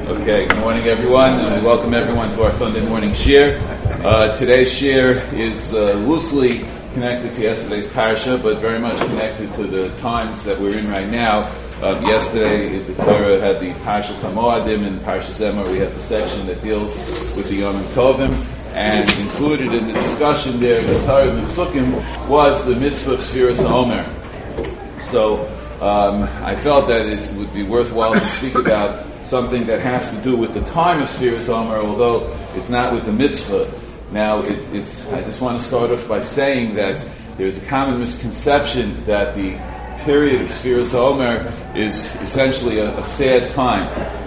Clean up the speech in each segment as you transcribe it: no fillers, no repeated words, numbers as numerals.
Okay, good morning everyone, and welcome everyone to our Sunday morning shir. Today's shir is loosely connected to yesterday's parsha, but very much connected to the times that we're in right now. Yesterday, the Torah had the Parshas HaMoadim, and Parshas Emor we had the section that deals with the Yom Tovim, and included in the discussion there, the Torah Mitzvahim, was the mitzvah of Sfiras HaOmer. So, I felt that it would be worthwhile to speak about something that has to do with the time of Sfiras HaOmer, although it's not with the mitzvah. Now, I just want to start off by saying that there's a common misconception that the period of Sfiras HaOmer is essentially a sad time,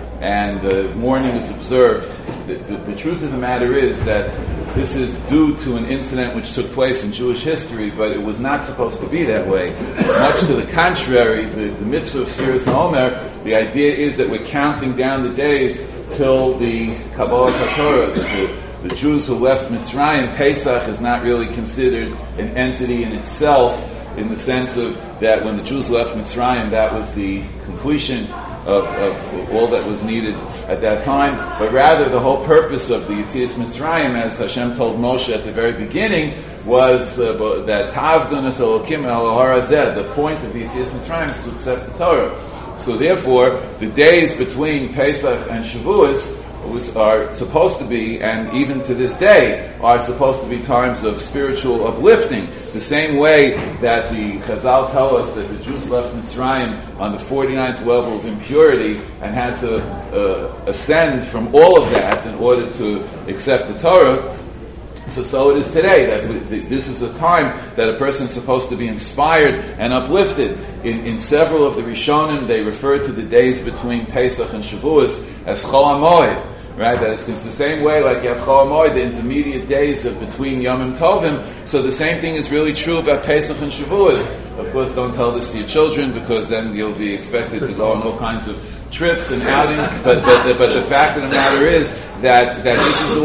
and mourning is observed. The truth of the matter is that this is due to an incident which took place in Jewish history, but it was not supposed to be that way. Much to the contrary, the mitzvah of Sfiras HaOmer, the idea is that we're counting down the days till the Kabbalah HaTorah. The Jews who left Mitzrayim, Pesach is not really considered an entity in itself, in the sense of that when the Jews left Mitzrayim, that was the completion of all that was needed at that time, but rather the whole purpose of the Yetzias Mitzrayim, as Hashem told Moshe at the very beginning, was that Ta'avdun es Elokim el Har Hazeh. The point of the Yetzias Mitzrayim is to accept the Torah. So therefore, the days between Pesach and Shavuos are supposed to be, and even to this day, are supposed to be times of spiritual uplifting. The same way that the Chazal tell us that the Jews left Mitzrayim on the 49th level of impurity and had to ascend from all of that in order to accept the Torah. So it is today, that this is a time that a person is supposed to be inspired and uplifted. In several of the Rishonim, they refer to the days between Pesach and Shavuos as Chol HaMoed. Right, that it's the same way like you have Chol HaMoed, the intermediate days of between Yom Tovim. So the same thing is really true about Pesach and Shavuos. Of course, don't tell this to your children, because then you'll be expected to go on all kinds of trips and outings. But the fact of the matter is that this is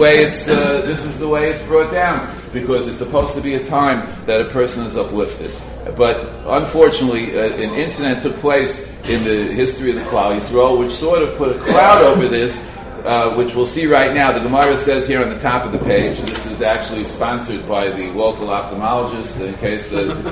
the way it's brought down, because it's supposed to be a time that a person is uplifted. But unfortunately, an incident took place in the history of the Klal Yisrael, which sort of put a cloud over this, which we'll see right now. The Gemara says here on the top of the page, this is actually sponsored by the local ophthalmologist, in case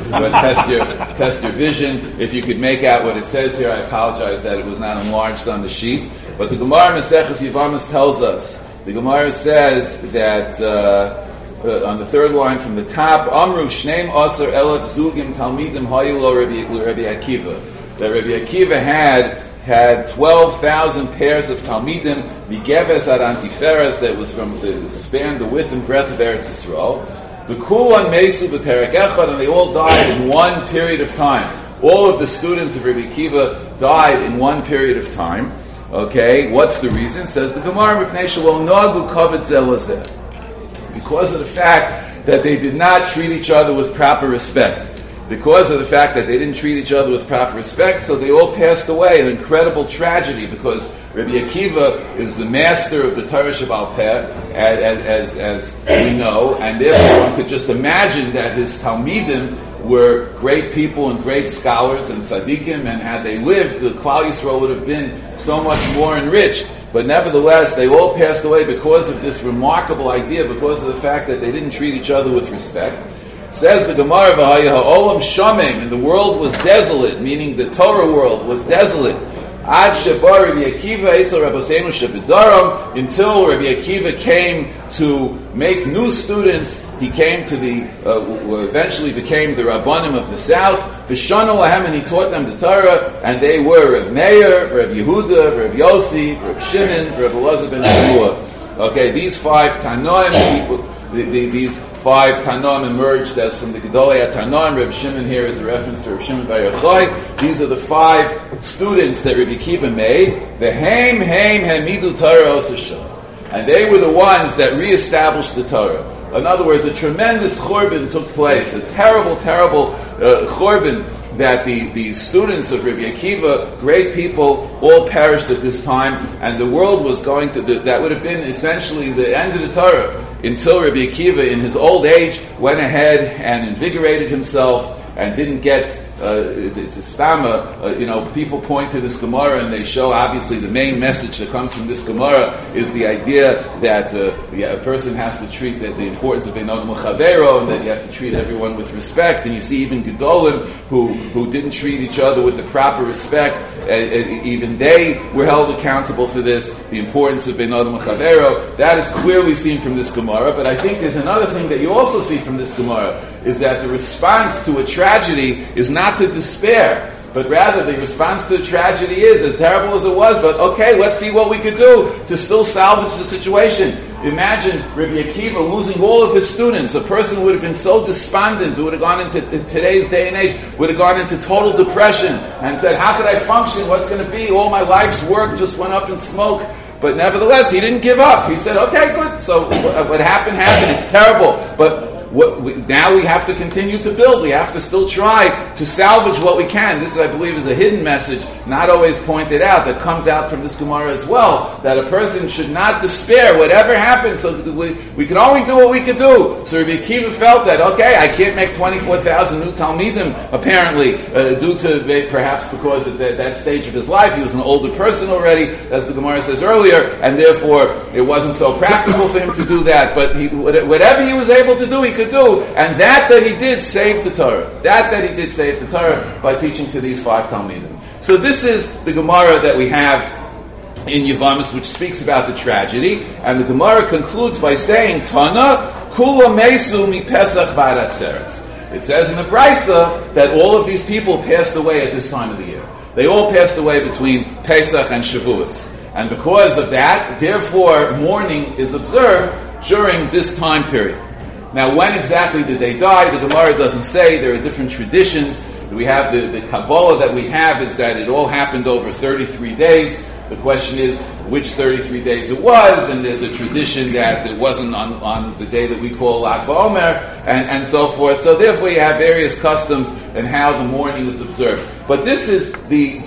test your vision. If you could make out what it says here, I apologize that it was not enlarged on the sheet. But the Gemara Maseches Yevamos tells us, the Gemara says that on the third line from the top, Amru Shneim Asar Elef Zugim Talmidim Hayilo Rabbi Akiva. That Rabbi Akiva had 12,000 pairs of Talmidim, the Geves ad Antiferes, that was from the span, the width and breadth of Eretz Yisrael. The Kulan Mesu b'Perek Echad, and they all died in one period of time. All of the students of Rabbi Akiva died in one period of time. Okay, what's the reason? Says the Gemara, Mipnei shelo nagu kavod zeh lazeh. Because of the fact that they did not treat each other with proper respect. Because of the fact that they didn't treat each other with proper respect, so they all passed away. An incredible tragedy, because Rabbi Akiva is the master of the Torah Sheba'al Peh, as we know, and therefore one could just imagine that his Talmidim were great people and great scholars and tzaddikim, and had they lived, the Klal Yisrael would have been so much more enriched. But nevertheless, they all passed away because of this remarkable idea, because of the fact that they didn't treat each other with respect. Says the Gemara, Olam Shamim, and the world was desolate, meaning the Torah world was desolate. Ad Shebar Rabbi Akiva Eitzel Rabbeinu Shebedaram, until Rabbi Akiva came to make new students. He came to eventually became the Rabbanim of the South. V'shanu lahem, and he taught them the Torah, and they were Reb Meir, Reb Yehuda, Reb Yossi, Reb Shimon, Reb Elazar ben Shmuel. Okay, these five Tanoim, these five Tanoim emerged as from the Gedolei Tanoim. Reb Shimon here is a reference to Reb Shimon Bar Yochai. These are the five students that Rabbi Akiva made. The Haim Hamidu Torah Osashah, and they were the ones that reestablished the Torah. In other words, a tremendous churban took place, a terrible churban, that the students of Rabbi Akiva, great people, all perished at this time, and the world was going to, that would have been essentially the end of the Torah, until Rabbi Akiva, in his old age, went ahead and invigorated himself, and didn't get it's a stama. People point to this Gemara and they show obviously the main message that comes from this Gemara is the idea that a person has to treat the importance of Bein Adam L'Chavero, and that you have to treat everyone with respect. And you see even Gedolim who didn't treat each other with the proper respect, even they were held accountable for this. The importance of Bein Adam L'Chavero, that is clearly seen from this Gemara. But I think there's another thing that you also see from this Gemara, is that the response to a tragedy is not to despair, but rather the response to the tragedy is, as terrible as it was, but okay, let's see what we could do to still salvage the situation. Imagine Rabbi Akiva losing all of his students. A person would have been so despondent, who would have gone into today's day and age, would have gone into total depression and said, how could I function? What's going to be? All my life's work just went up in smoke. But nevertheless, he didn't give up. He said, okay, good. So what happened. It's terrible. But now we have to continue to build. We have to still try to salvage what we can. This, I believe, is a hidden message, not always pointed out, that comes out from this Gemara as well, that a person should not despair, whatever happens. So we can only do what we can do. So Rabbi Akiva felt that, okay, I can't make 24,000 new Talmidim, apparently, due to, perhaps because at that stage of his life, he was an older person already, as the Gemara says earlier, and therefore it wasn't so practical for him to do that. But whatever he was able to do, he could do, and that he did saved the Torah. That he did save the Torah by teaching to these 5 Talmidim. So this is the Gemara that we have in Yevamos, which speaks about the tragedy, and the Gemara concludes by saying, Tana kula mesu mi Pesach v'ad Atzeres. It says in the Brisa that all of these people passed away at this time of the year. They all passed away between Pesach and Shavuos. And because of that, therefore, mourning is observed during this time period. Now, when exactly did they die? The Gemara doesn't say. There are different traditions. We have the Kabbalah that we have is that it all happened over 33 days. The question is which 33 days it was, and there's a tradition that it wasn't on the day that we call Lag BaOmer, and so forth. So therefore you have various customs and how the mourning is observed. But this is the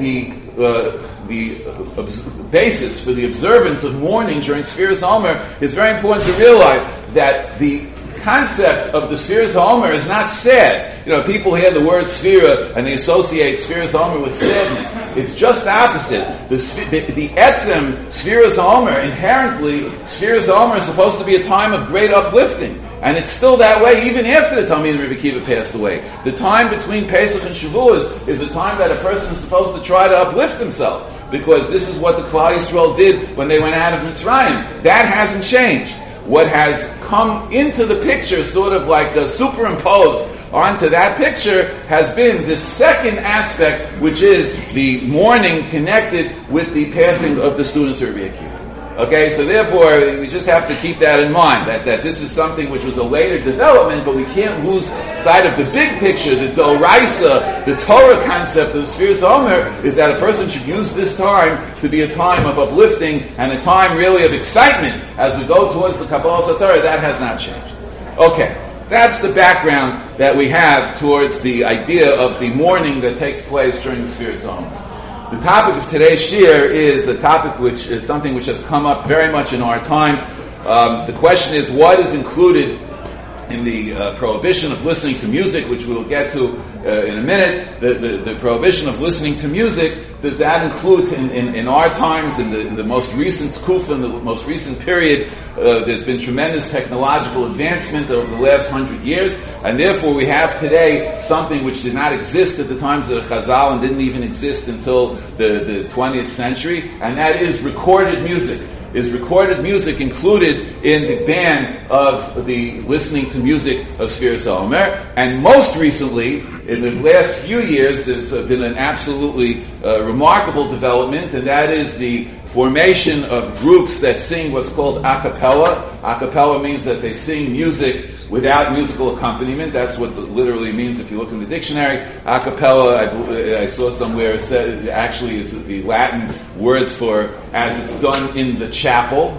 basis for the observance of mourning during Sfiras Omer. It's very important to realize that the concept of the Sfiras Omer is not sad. People hear the word Sfira and they associate Sfiras Omer with sadness. It's just the opposite. The Etzem Sfiras Omer, inherently, Sfiras Omer is supposed to be a time of great uplifting. And it's still that way even after the Talmid Rabbi Akiva passed away. The time between Pesach and Shavuos is a time that a person is supposed to try to uplift himself. Because this is what the Klal Yisrael did when they went out of Mitzrayim. That hasn't changed. What has come into the picture, sort of like superimposed onto that picture, has been this second aspect, which is the mourning connected with the passing of the students of Rabbi Akiva. Okay, so therefore, we just have to keep that in mind, that this is something which was a later development, but we can't lose sight of the big picture, the Doraisa, the Torah concept of Sfiras Omer, is that a person should use this time to be a time of uplifting and a time really of excitement as we go towards the Kabbalah Torah. That has not changed. Okay, that's the background that we have towards the idea of the mourning that takes place during the Sfiras Omer. The topic of today's shir is a topic which is something which has come up very much in our times. The question is, what is included in the prohibition of listening to music, which we'll get to in a minute? The prohibition of listening to music, does that include in our times, in the most recent Kufa, in the most recent period? There's been tremendous technological advancement over the last 100 years, and therefore we have today something which did not exist at the times of the Chazal and didn't even exist until the 20th century, and that is recorded music. Is recorded music included in the ban of the listening to music of Sfiras Omer? And most recently, in the last few years, there's been an absolutely remarkable development, and that is the formation of groups that sing what's called a cappella. A cappella means that they sing music without musical accompaniment. That's what it literally means if you look in the dictionary. A cappella, I saw somewhere, it said, actually is the Latin words for as it's done in the chapel,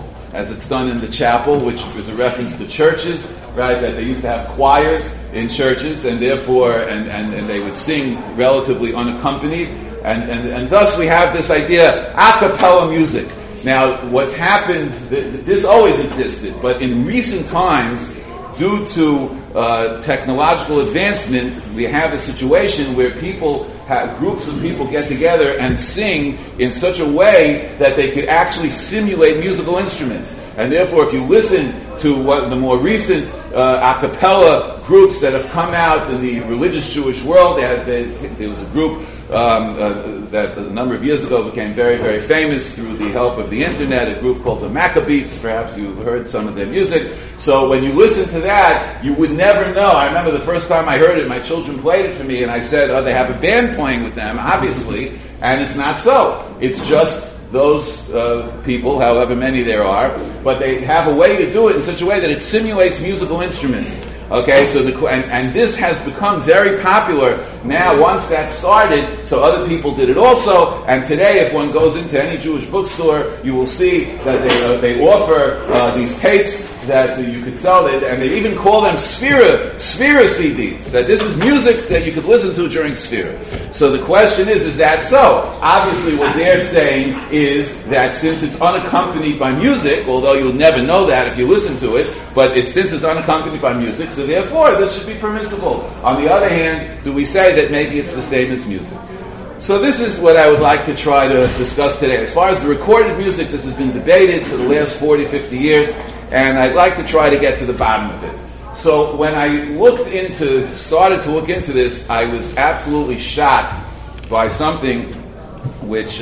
which is a reference to churches, right, that they used to have choirs in churches, and therefore, and they would sing relatively unaccompanied, and thus we have this idea, a cappella music. Now, what's happened, this always existed, but in recent times, due to technological advancement, we have a situation where groups of people get together and sing in such a way that they could actually simulate musical instruments. And therefore, if you listen to what the more recent a cappella groups that have come out in the religious Jewish world, there was a group that a number of years ago became very, very famous through the help of the internet, a group called the Maccabees. Perhaps you've heard some of their music. So when you listen to that, you would never know. I remember the first time I heard it, my children played it for me, and I said, oh, they have a band playing with them, obviously, and it's not so. It's just those people, however many there are, but they have a way to do it in such a way that it simulates musical instruments. Okay, so and this has become very popular now once that started, so other people did it also, and today if one goes into any Jewish bookstore, you will see that they offer these tapes that you could sell, and they even call them Sphira CDs, that this is music that you could listen to during Sphira. So the question is that so? Obviously what they're saying is that since it's unaccompanied by music, although you'll never know that if you listen to it, but since it's unaccompanied by music, so therefore this should be permissible. On the other hand, do we say that maybe it's the same as music? So this is what I would like to try to discuss today. As far as the recorded music, this has been debated for the last 40, 50 years, and I'd like to try to get to the bottom of it. So when I started to look into this, I was absolutely shocked by something which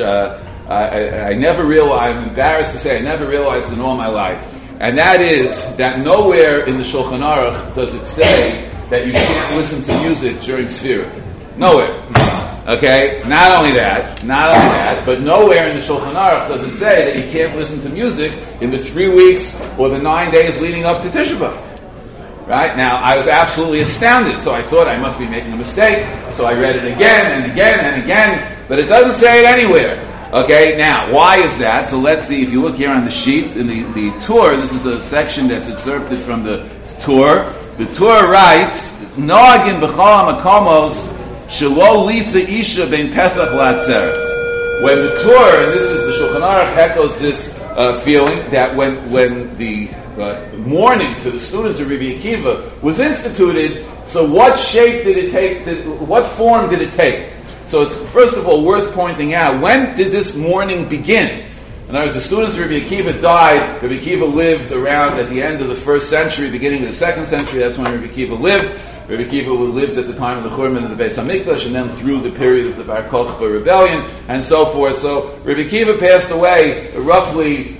I never realized, I'm embarrassed to say, I never realized in all my life. And that is that nowhere in the Shulchan Aruch does it say that you can't listen to music during Sphira. Nowhere. Okay? Not only that, but nowhere in the Shulchan Aruch does it say that you can't listen to music in the 3 weeks or the 9 days leading up to Tisha B'Av. Right? Now, I was absolutely astounded, so I thought I must be making a mistake, so I read it again and again and again, but it doesn't say it anywhere. Okay, now, why is that? So let's see, if you look here on the sheet, in the Torah, this is a section that's excerpted from the Torah. The Torah writes, Noagin b'chol hamakomos shelo lisa isha bein Pesach la'atzeres. When the Torah, and this is the Shulchan Aruch echoes this feeling, that when the mourning for the students of Rabbi Akiva was instituted, so what shape did it take, what form did it take? So it's first of all worth pointing out, when did this mourning begin? In other words, the students of Rabbi Akiva died. Rabbi Akiva lived around at the end of the 1st century, beginning of the 2nd century. That's when Rabbi Akiva lived. Rabbi Akiva lived at the time of the Churban of the Beis HaMikdash, and then through the period of the Bar Kokhba rebellion, and so forth. So Rabbi Akiva passed away roughly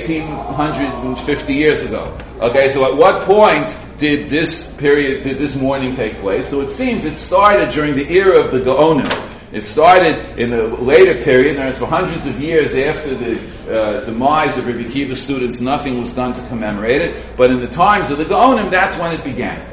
1850 years ago. Okay, so at what point did this mourning take place? So it seems it started during the era of the Gaonim. It started in a later period, and for hundreds of years after the demise of Rabbi Akiva's students, nothing was done to commemorate it. But in the times of the Gaonim, that's when it began.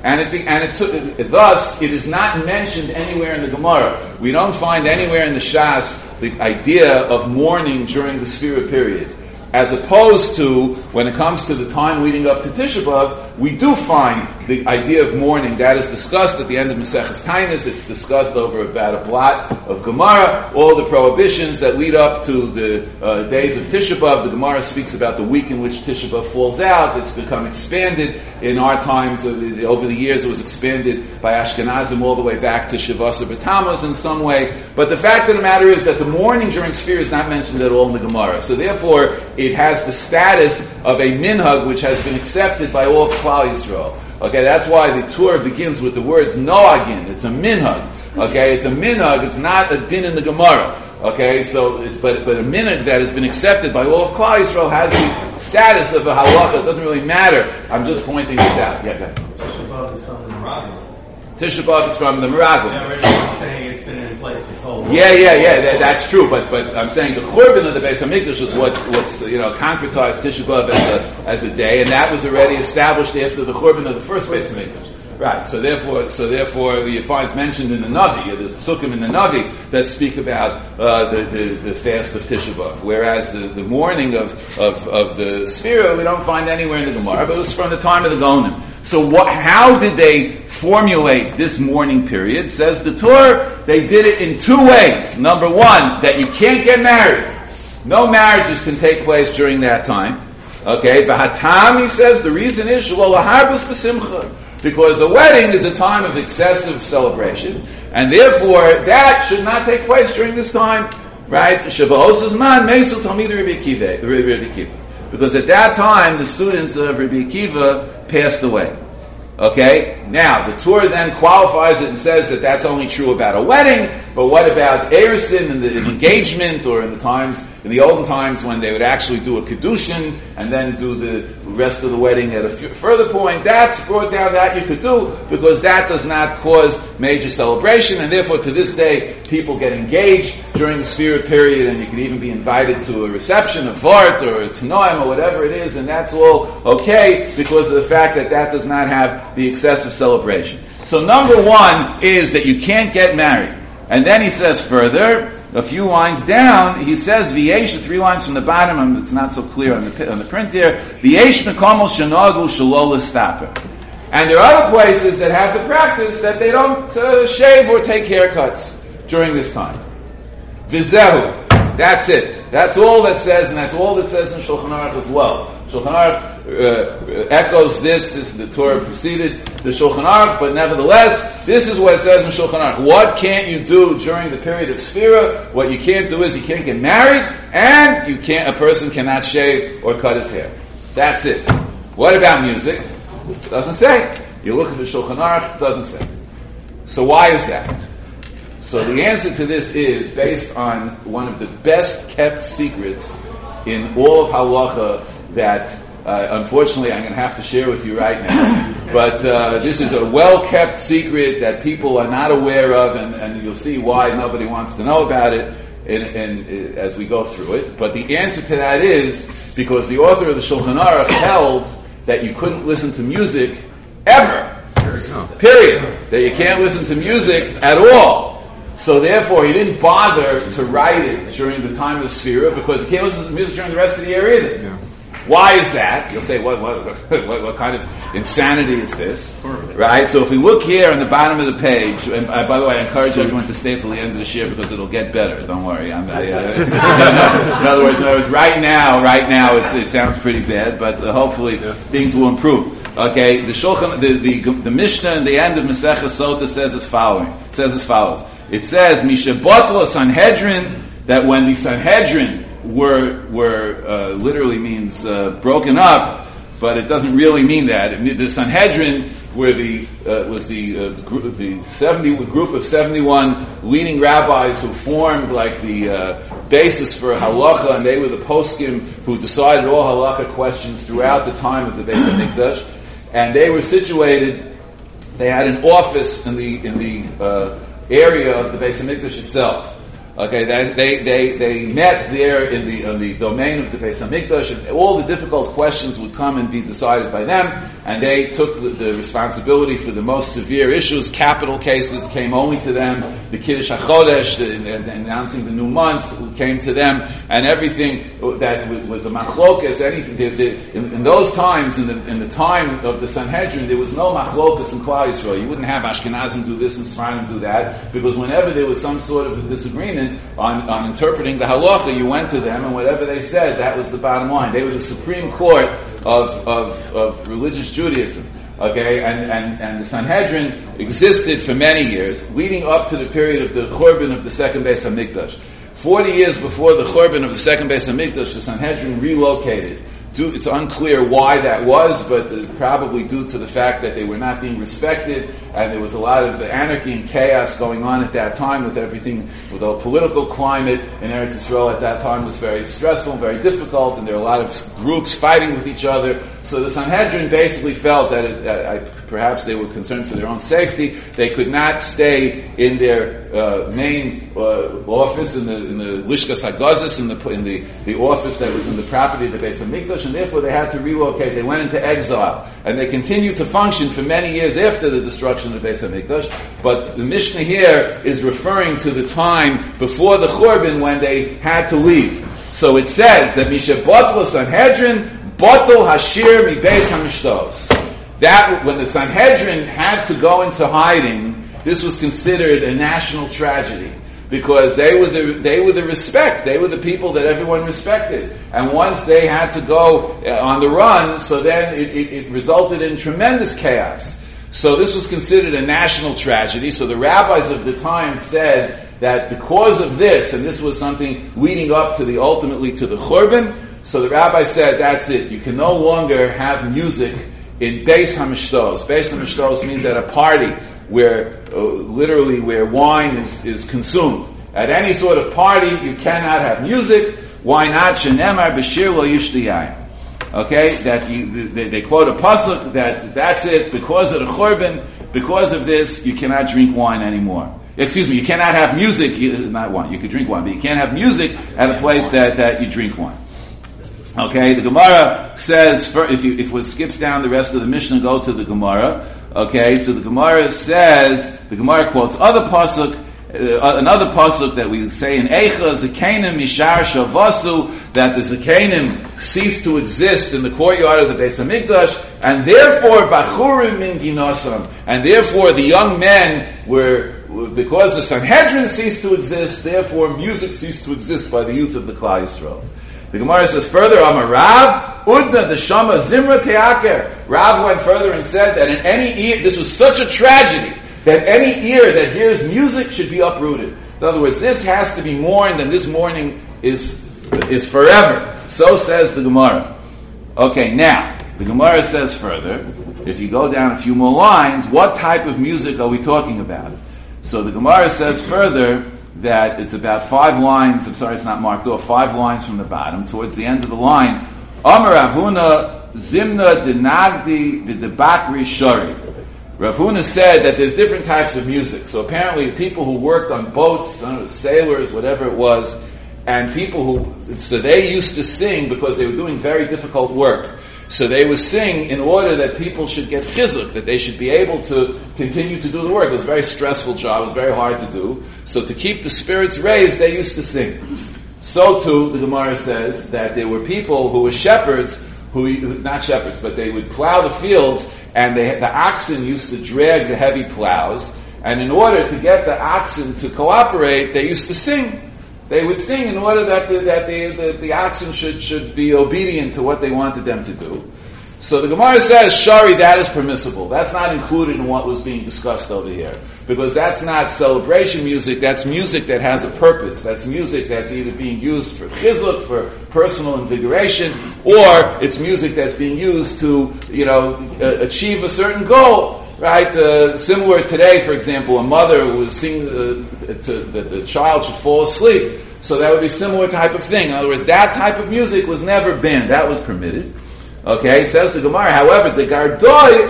Thus, it is not mentioned anywhere in the Gemara. We don't find anywhere in the Shas the idea of mourning during the Sphira period. As opposed to, when it comes to the time leading up to Tisha B'Av, we do find the idea of mourning. That is discussed at the end of Maseches Taanis. It's discussed over about a blot of Gemara. All the prohibitions that lead up to the days of Tisha B'Av. The Gemara speaks about the week in which Tisha B'Av falls out. It's become expanded in our times. Over the years, it was expanded by Ashkenazim all the way back to Shavasa B'Tammuz in some way. But the fact of the matter is that the mourning during Sphira is not mentioned at all in the Gemara. So therefore, it has the status of a minhag which has been accepted by all of Klal Yisrael. Okay, that's why the Torah begins with the words noagin. It's a minhag. Okay, it's a minhag. It's not a din in the Gemara. Okay, so but a minhag that has been accepted by all of Klal Yisrael has the status of a halacha. It doesn't really matter. I'm just pointing this out. Yeah, go ahead. Tisha B'Av is from the Meraglim. Yeah, Rachel saying it's been in place for so long. Yeah, that's true. But I'm saying the Churban of the Beis HaMikdash is what's concretized Tisha B'Av as a day, and that was already established after the Churban of the first Beis HaMikdash. Right. So therefore, you find mentioned in the Navi, there's psukim in the Navi that speak about the fast of Tisha B'Av. Whereas the mourning of the Sphira we don't find anywhere in the Gemara, but it was from the time of the Gaonim. So how did they formulate this mourning period? Says the Torah, they did it in 2 ways. Number 1, that you can't get married. No marriages can take place during that time. Okay, V'hatam, he says, the reason is because the wedding is a time of excessive celebration, and therefore that should not take place during this time, right? Because at that time the students of Rabbi Akiva passed away. Okay? Now, the Torah then qualifies it and says that that's only true about a wedding, but what about Erusin and the engagement, or in the olden times when they would actually do a Kedushin and then do the rest of the wedding at a further point? That's brought down that you could do, because that does not cause major celebration, and therefore to this day people get engaged during the Spirit period, and you can even be invited to a reception, a Vart or a Tanoim or whatever it is, and that's all okay because of the fact that that does not have the excessive celebration. So number one is that you can't get married. And then he says further, a few lines down, he says, V'yesh, 3 lines from the bottom, and it's not so clear on the print here, V'yesh mekomos shenogu shelo l'staper. And there are other places that have the practice that they don't shave or take haircuts during this time. V'zehu. That's it. That's all that says, and that's all that says in Shulchan Aruch as well. Shulchan Aruch echoes this the Torah preceded the Shulchan Aruch, but nevertheless, this is what it says in Shulchan Aruch. What can't you do during the period of Sphira? What you can't do is you can't get married, and a person cannot shave or cut his hair. That's it. What about music? It doesn't say. You look at the Shulchan Aruch, it doesn't say. So why is that? So the answer to this is based on one of the best kept secrets in all of halacha that unfortunately I'm going to have to share with you right now. But this is a well kept secret that people are not aware of, and you'll see why nobody wants to know about it as we go through it. But the answer to that is because the author of the Shulchan Aruch held that you couldn't listen to music ever. Period. That you can't listen to music at all. So therefore, he didn't bother to write it during the time of Sphira, because you can't listen to music during the rest of the year either. Yeah. Why is that? You'll say, what kind of insanity is this? Right? So if we look here on the bottom of the page, and by the way, I encourage everyone to stay till the end of this year because it'll get better. Don't worry. In other words, right now, it sounds pretty bad, but hopefully things will improve. Okay, the Mishnah in the end of Masechah Sota says as follows. It says, Mishabotlo Sanhedrin, that when the Sanhedrin were literally means broken up, but it doesn't really mean that. The Sanhedrin was the group of 71 leading rabbis who formed like the basis for halacha, and they were the poskim who decided all halacha questions throughout the time of the Beis Hamikdash, and they were situated. They had an office in the area of the Beis Hamikdash itself. Okay, they met there in the domain of the Beis Hamikdash, and all the difficult questions would come and be decided by them, and they took the responsibility for the most severe issues. Capital cases came only to them. The Kiddush HaChodesh, announcing the new month, came to them, and everything that was a machlokas, anything. In those times, in the time of the Sanhedrin, there was no machlokas in Klal Yisrael. You wouldn't have Ashkenazim do this and Sfaradim do that, because whenever there was some sort of a disagreement on interpreting the halacha, you went to them, and whatever they said, that was the bottom line. They were the Supreme Court of religious Judaism. Okay, and the Sanhedrin existed for many years, leading up to the period of the Churban of the second Beis Hamikdash. 40 years before the Churban of the second Beis Hamikdash, the Sanhedrin relocated. It's unclear why that was, but probably due to the fact that they were not being respected, and there was a lot of anarchy and chaos going on at that time with everything, with the political climate in Eretz Yisrael at that time was very stressful, very difficult, and there were a lot of groups fighting with each other. So the Sanhedrin basically felt that perhaps they were concerned for their own safety. They could not stay in their main office in the Lishkas HaGazis, in the office that was in the property of the Beis Hamikdash, and therefore they had to relocate. They went into exile, and they continued to function for many years after the destruction of the Beis Hamikdash. But the Mishnah here is referring to the time before the Churban when they had to leave. So it says that Misha Botlo Sanhedrin Botol Hashir Mi Beis Hamishtos. That when the Sanhedrin had to go into hiding, this was considered a national tragedy. because they were the respect. They were the people that everyone respected. And once they had to go on the run, so then it resulted in tremendous chaos. So this was considered a national tragedy. So the rabbis of the time said that because of this, and this was something leading up to ultimately to the Churban, so the rabbi said, that's it. You can no longer have music in Beis HaMishtos. Beis HaMishtos means at a party where, literally where wine is consumed. At any sort of party, you cannot have music. Why not? Shenemar b'shir lo yishti yain. Okay, they quote a pasuk that's it, because of the Churban, because of this, you cannot drink wine anymore. Excuse me, you cannot have music, not wine, you could drink wine, but you can't have music at a place that you drink wine. Okay, the Gemara says, if one skips down the rest of the Mishnah, go to the Gemara. Okay, so the Gemara quotes another pasuk that we say in Eicha, Zekanim Mishar Shavasu, that the Zekanim ceased to exist in the courtyard of the Beis HaMikdash, and therefore Bachurim min Ginosam, and therefore the young men were, because the Sanhedrin ceased to exist, therefore music ceased to exist by the youth of the Klal Yisrael. The Gemara says further, Amar Rav, Udna Deshama Zimra Teaker. Rav went further and said that in any ear, this was such a tragedy, that any ear that hears music should be uprooted. In other words, this has to be mourned, and this mourning is forever. So says the Gemara. Okay, now, the Gemara says further, if you go down a few more lines, what type of music are we talking about? So the Gemara says further that it's about 5 lines, I'm sorry it's not marked off, 5 lines from the bottom, towards the end of the line, Amar Avuna Zimna Dinagdi Videbakri Shari. Rav Huna said that there's different types of music. So apparently people who worked on boats, sailors, whatever it was, and so they used to sing because they were doing very difficult work. So they would sing in order that people should get chizuk, that they should be able to continue to do the work. It was a very stressful job, it was very hard to do. So to keep the spirits raised, they used to sing. So too, the Gemara says that there were people who were shepherds, not shepherds, but they would plow the fields, and the oxen used to drag the heavy plows, and in order to get the oxen to cooperate, they used to sing. They would sing in order that the oxen should be obedient to what they wanted them to do. So the Gemara says, Shari, that is permissible. That's not included in what was being discussed over here. Because that's not celebration music, that's music that has a purpose. That's music that's either being used for chizuk, for personal invigoration, or it's music that's being used to, achieve a certain goal. Right? Similar today, for example, a mother would sing that the child should fall asleep. So that would be a similar type of thing. In other words, that type of music was never banned. That was permitted. Okay, says the Gemara. However, the Gardoi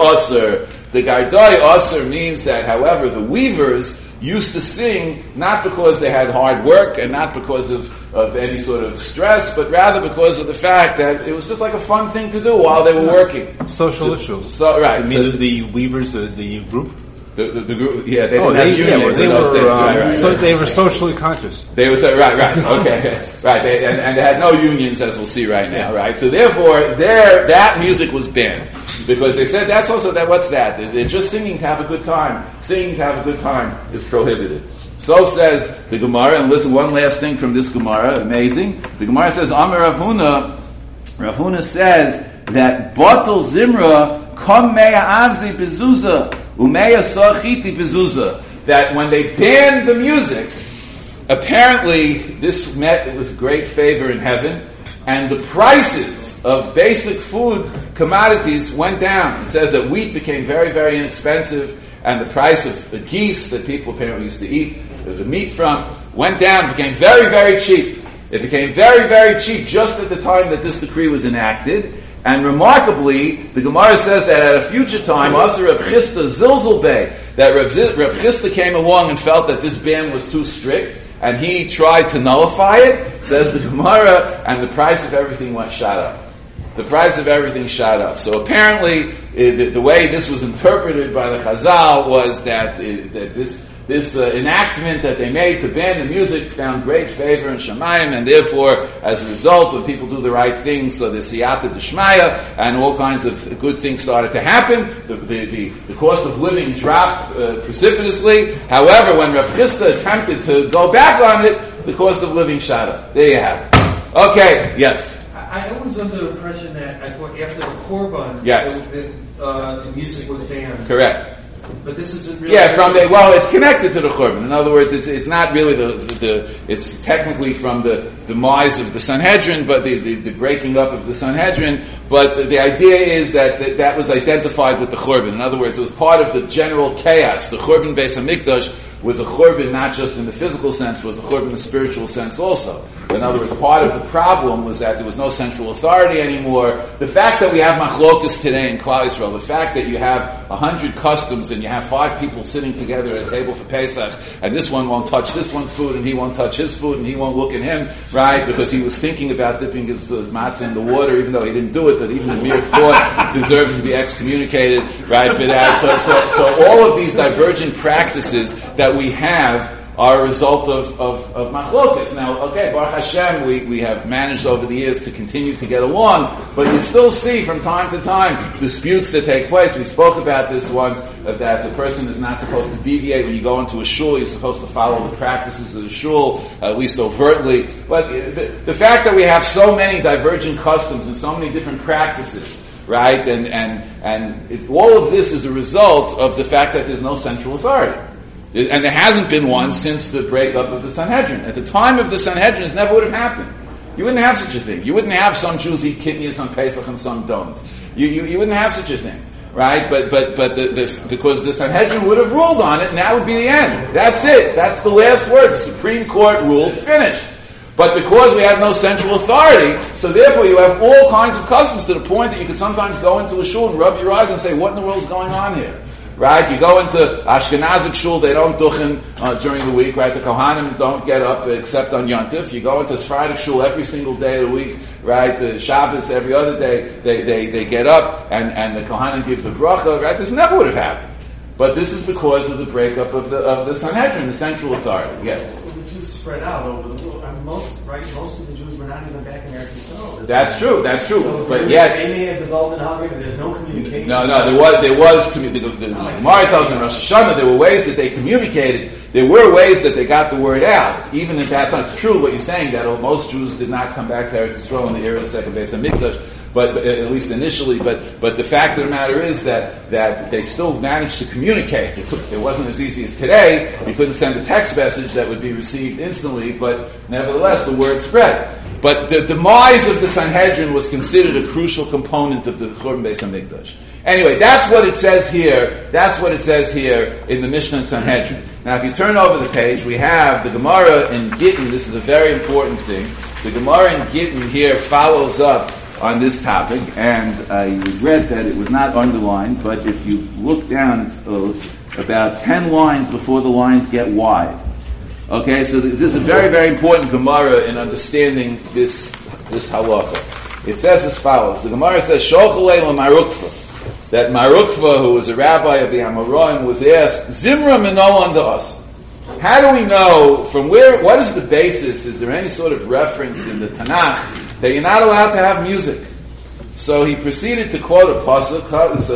Osir means that, however, the weavers used to sing not because they had hard work and not because of any sort of stress, but rather because of the fact that it was just like a fun thing to do while they were working. Social issues. So, right. You mean the weavers, the group? The group, yeah, they didn't have unions in those days. Right. So they were socially conscious. They were, right, okay. Right, and they had no unions, as we'll see right now, right? So therefore, that music was banned. Because they said what's that? They're just singing to have a good time. Singing to have a good time is prohibited. So says the Gemara, and listen, one last thing from this Gemara, amazing. The Gemara says, Amar Rav Huna says that Batal Zimra Kom Meya Avzi Bezuza Umeya Sachiti Bezuza, that when they banned the music, apparently this met with great favor in heaven, and the prices of basic food commodities went down. It says that wheat became very, very inexpensive, and the price of the geese that people apparently used to eat the meat from went down, became very, very cheap. It became very, very cheap just at the time that this decree was enacted. And remarkably, the Gemara says that at a future time, Asar Rav Chisda Zilzal Bey, that Rav Chisda came along and felt that this ban was too strict, and he tried to nullify it, says the Gemara, and the price of everything shot up. The price of everything shot up. So apparently, the way this was interpreted by the Chazal was that enactment that they made to ban the music found great favor in Shamayim, and therefore, as a result, when people do the right things, so the siyata d'shmaya, and all kinds of good things started to happen. The cost of living dropped precipitously. However, when Rav Chisda attempted to go back on it, the cost of living shot up. There you have it. Okay, yes. I was under the impression that I thought after the Korban, yes, the music was banned. Correct. But this isn't really. Yeah, it's connected to the Churban. In other words, it's not really it's technically from the demise of the Sanhedrin, but the breaking up of the Sanhedrin. But the idea is that was identified with the Churban. In other words, it was part of the general chaos. The Churban Beis HaMikdash was a Churban not just in the physical sense, was a Churban in the spiritual sense also. In other words, part of the problem was that there was no central authority anymore. The fact that we have machlokas today in Klal Yisrael, the fact that you have 100 customs and you have 5 people sitting together at a table for Pesach, and this one won't touch this one's food, and he won't touch his food, and he won't look at him, right? Because he was thinking about dipping his matzah in the water, even though he didn't do it, but even the mere thought deserves to be excommunicated, right? For that. So all of these divergent practices that we have are a result of machlokas. Now, okay, Baruch Hashem, we have managed over the years to continue to get along, but you still see from time to time disputes that take place. We spoke about this once, that the person is not supposed to deviate. When you go into a shul, you're supposed to follow the practices of the shul, at least overtly. But the fact that we have so many divergent customs and so many different practices, right, and all of this is a result of the fact that there's no central authority. And there hasn't been one since the breakup of the Sanhedrin. At the time of the Sanhedrin, this never would have happened. You wouldn't have such a thing. You wouldn't have some Jews eat kidneys on Pesach and some don't. You wouldn't have such a thing, right? But because the Sanhedrin would have ruled on it, and that would be the end. That's it. That's the last word. The Supreme Court ruled, finished. But because we have no central authority, so therefore you have all kinds of customs to the point that you can sometimes go into a shul and rub your eyes and say, what in the world is going on here? Right? You go into Ashkenazic shul, they don't duchen during the week, right? The Kohanim don't get up except on Yontif. You go into Sephardic shul every single day of the week, right? The Shabbos every other day, they get up and the Kohanim give the bracha, right? This never would have happened. But this is because of the breakup of the Sanhedrin, the central authority. Yes. Well, the Jews spread out over the world. Most of the Jews were not even back in Eretz Yisrael. That's true. So but yet they may have developed in Hungary, but there's no communication. No, there was the Gemara tells in Rosh Hashanah there were ways that they communicated. There were ways that they got the word out. Even at that time, it's true what you're saying that most Jews did not come back to Eretz Yisrael in the era of the second Beis HaMikdash, but at least initially. But the fact of the matter is that they still managed to communicate. It wasn't as easy as today. You couldn't send a text message that would be received instantly, but nevertheless the word spread. But the demise of the Sanhedrin was considered a crucial component of the Churban Beis HaMikdash. Anyway, that's what it says here. That's what it says here in the Mishnah and Sanhedrin. Now, if you turn over the page, we have the Gemara in Gittin. This is a very important thing. The Gemara in Gittin here follows up on this topic, and I regret that it was not underlined, but if you look down, it's about 10 lines before the lines get wide. Okay, so this is a very, very important Gemara in understanding this halacha. It says as follows. The Gemara says, Sholchalei l'Marukva, that Marukva, who was a rabbi of the Amoraim, was asked, Zimra minol under us. How do we know from what is the basis? Is there any sort of reference in the Tanakh that you're not allowed to have music? So he proceeded to quote a pasuk,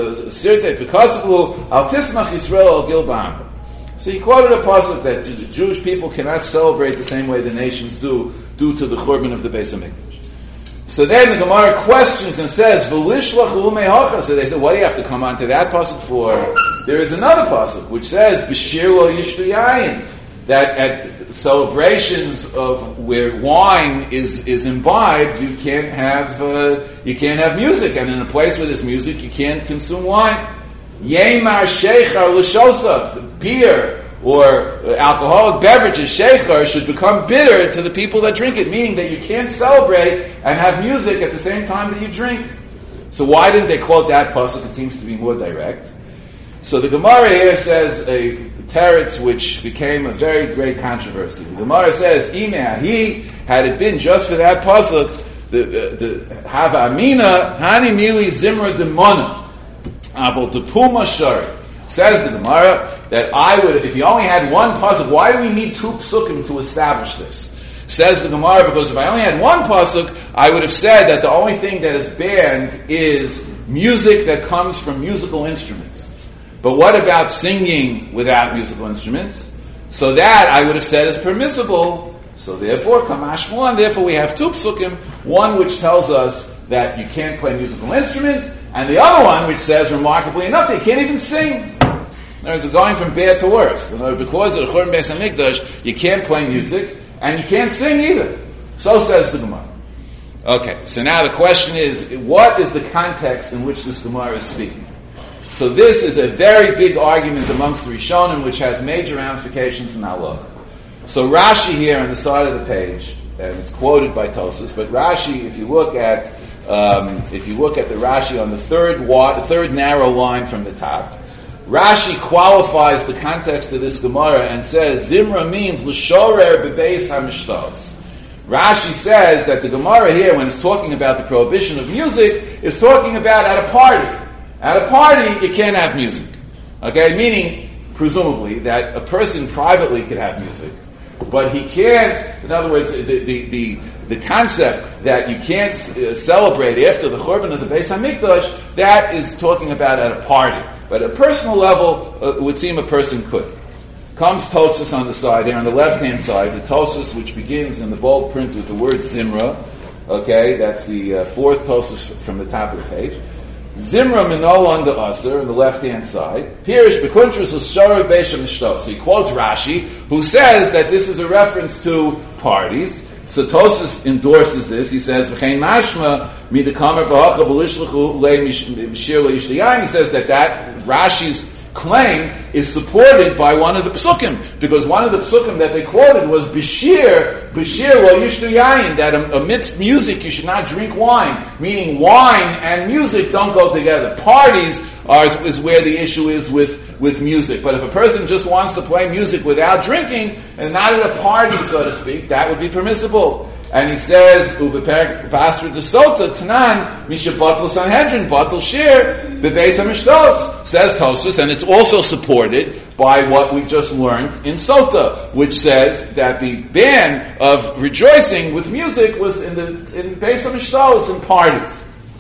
so he quoted a pasuk that the Jewish people cannot celebrate the same way the nations do, due to the Churban of the Beis HaMikdash. So then the Gemara questions and says, so they said, what do you have to come on to that pasuk for? There is another pasuk which says, B'shir lo yishtu yayin, that at celebrations of where wine is imbibed, you can't have music, and in a place where there's music, you can't consume wine. Yemar sheichar l'shosaf, beer or alcoholic beverages, sheichar, should become bitter to the people that drink it, meaning that you can't celebrate and have music at the same time that you drink. So why didn't they quote that pasuk? It seems to be more direct. So the Gemara here says a teretz which became a very great controversy. The Gemara says, Imeahi, had it been just for that pasuk, the Hava Amina, Hani Mili Zimra Demona, Abel Tepuma Shari. Says the Gemara that if you only had one pasuk, why do we need two psukim to establish this? Says the Gemara, because if I only had one pasuk, I would have said that the only thing that is banned is music that comes from musical instruments. But what about singing without musical instruments? So that I would have said is permissible. So therefore, Kamash one, therefore we have two psukim, one which tells us that you can't play musical instruments, and the other one which says, remarkably enough, they can't even sing. In other words, we're going from bad to worse. In other words, because of the Churban Beis HaMikdash, you can't play music, and you can't sing either. So says the Gemara. Okay, so now the question is, what is the context in which this Gemara is speaking? So this is a very big argument amongst the Rishonim, which has major ramifications in halacha. So Rashi here on the side of the page, and it's quoted by Tosfos, but Rashi, if you look at the Rashi on the third narrow line from the top, Rashi qualifies the context of this Gemara and says, Zimra means l'shorer bebeis hamishtos. Rashi says that the Gemara here, when it's talking about the prohibition of music, is talking about at a party. At a party, you can't have music. Okay? Meaning, presumably, that a person privately could have music, but he can't, in other words, the concept that you can't celebrate after the Churban of the Beis HaMikdash, that is talking about at a party. But at a personal level, it would seem a person could. Comes Tosfos on the side, here on the left-hand side, the Tosfos which begins in the bold print with the word Zimra. Okay, that's the fourth Tosfos from the top of the page. Zimra minol on the Aser on the left-hand side. Pirish b'kuntrus l'shara beis hamishtos. He quotes Rashi, who says that this is a reference to parties. So Tosfos endorses this. He says, "V'chein mashma midakamer b'hacha b'lishluchu le'mishir le'ishliyayin." He says that Rashi's claim is supported by one of the psukim, because one of the psukim that they quoted was b'shir lo yishtu yayin, that amidst music you should not drink wine, meaning wine and music don't go together. Parties is where the issue is with music. But if a person just wants to play music without drinking, and not at a party, so to speak, that would be permissible. And he says, Ubeperek Basra de Sota, Tanan, Misha Batal Sanhedrin, Batal Shir, Bebeis HaMishtos, says Tosfos, and it's also supported by what we just learned in Sota, which says that the ban of rejoicing with music was in Beis HaMishtos, in parties.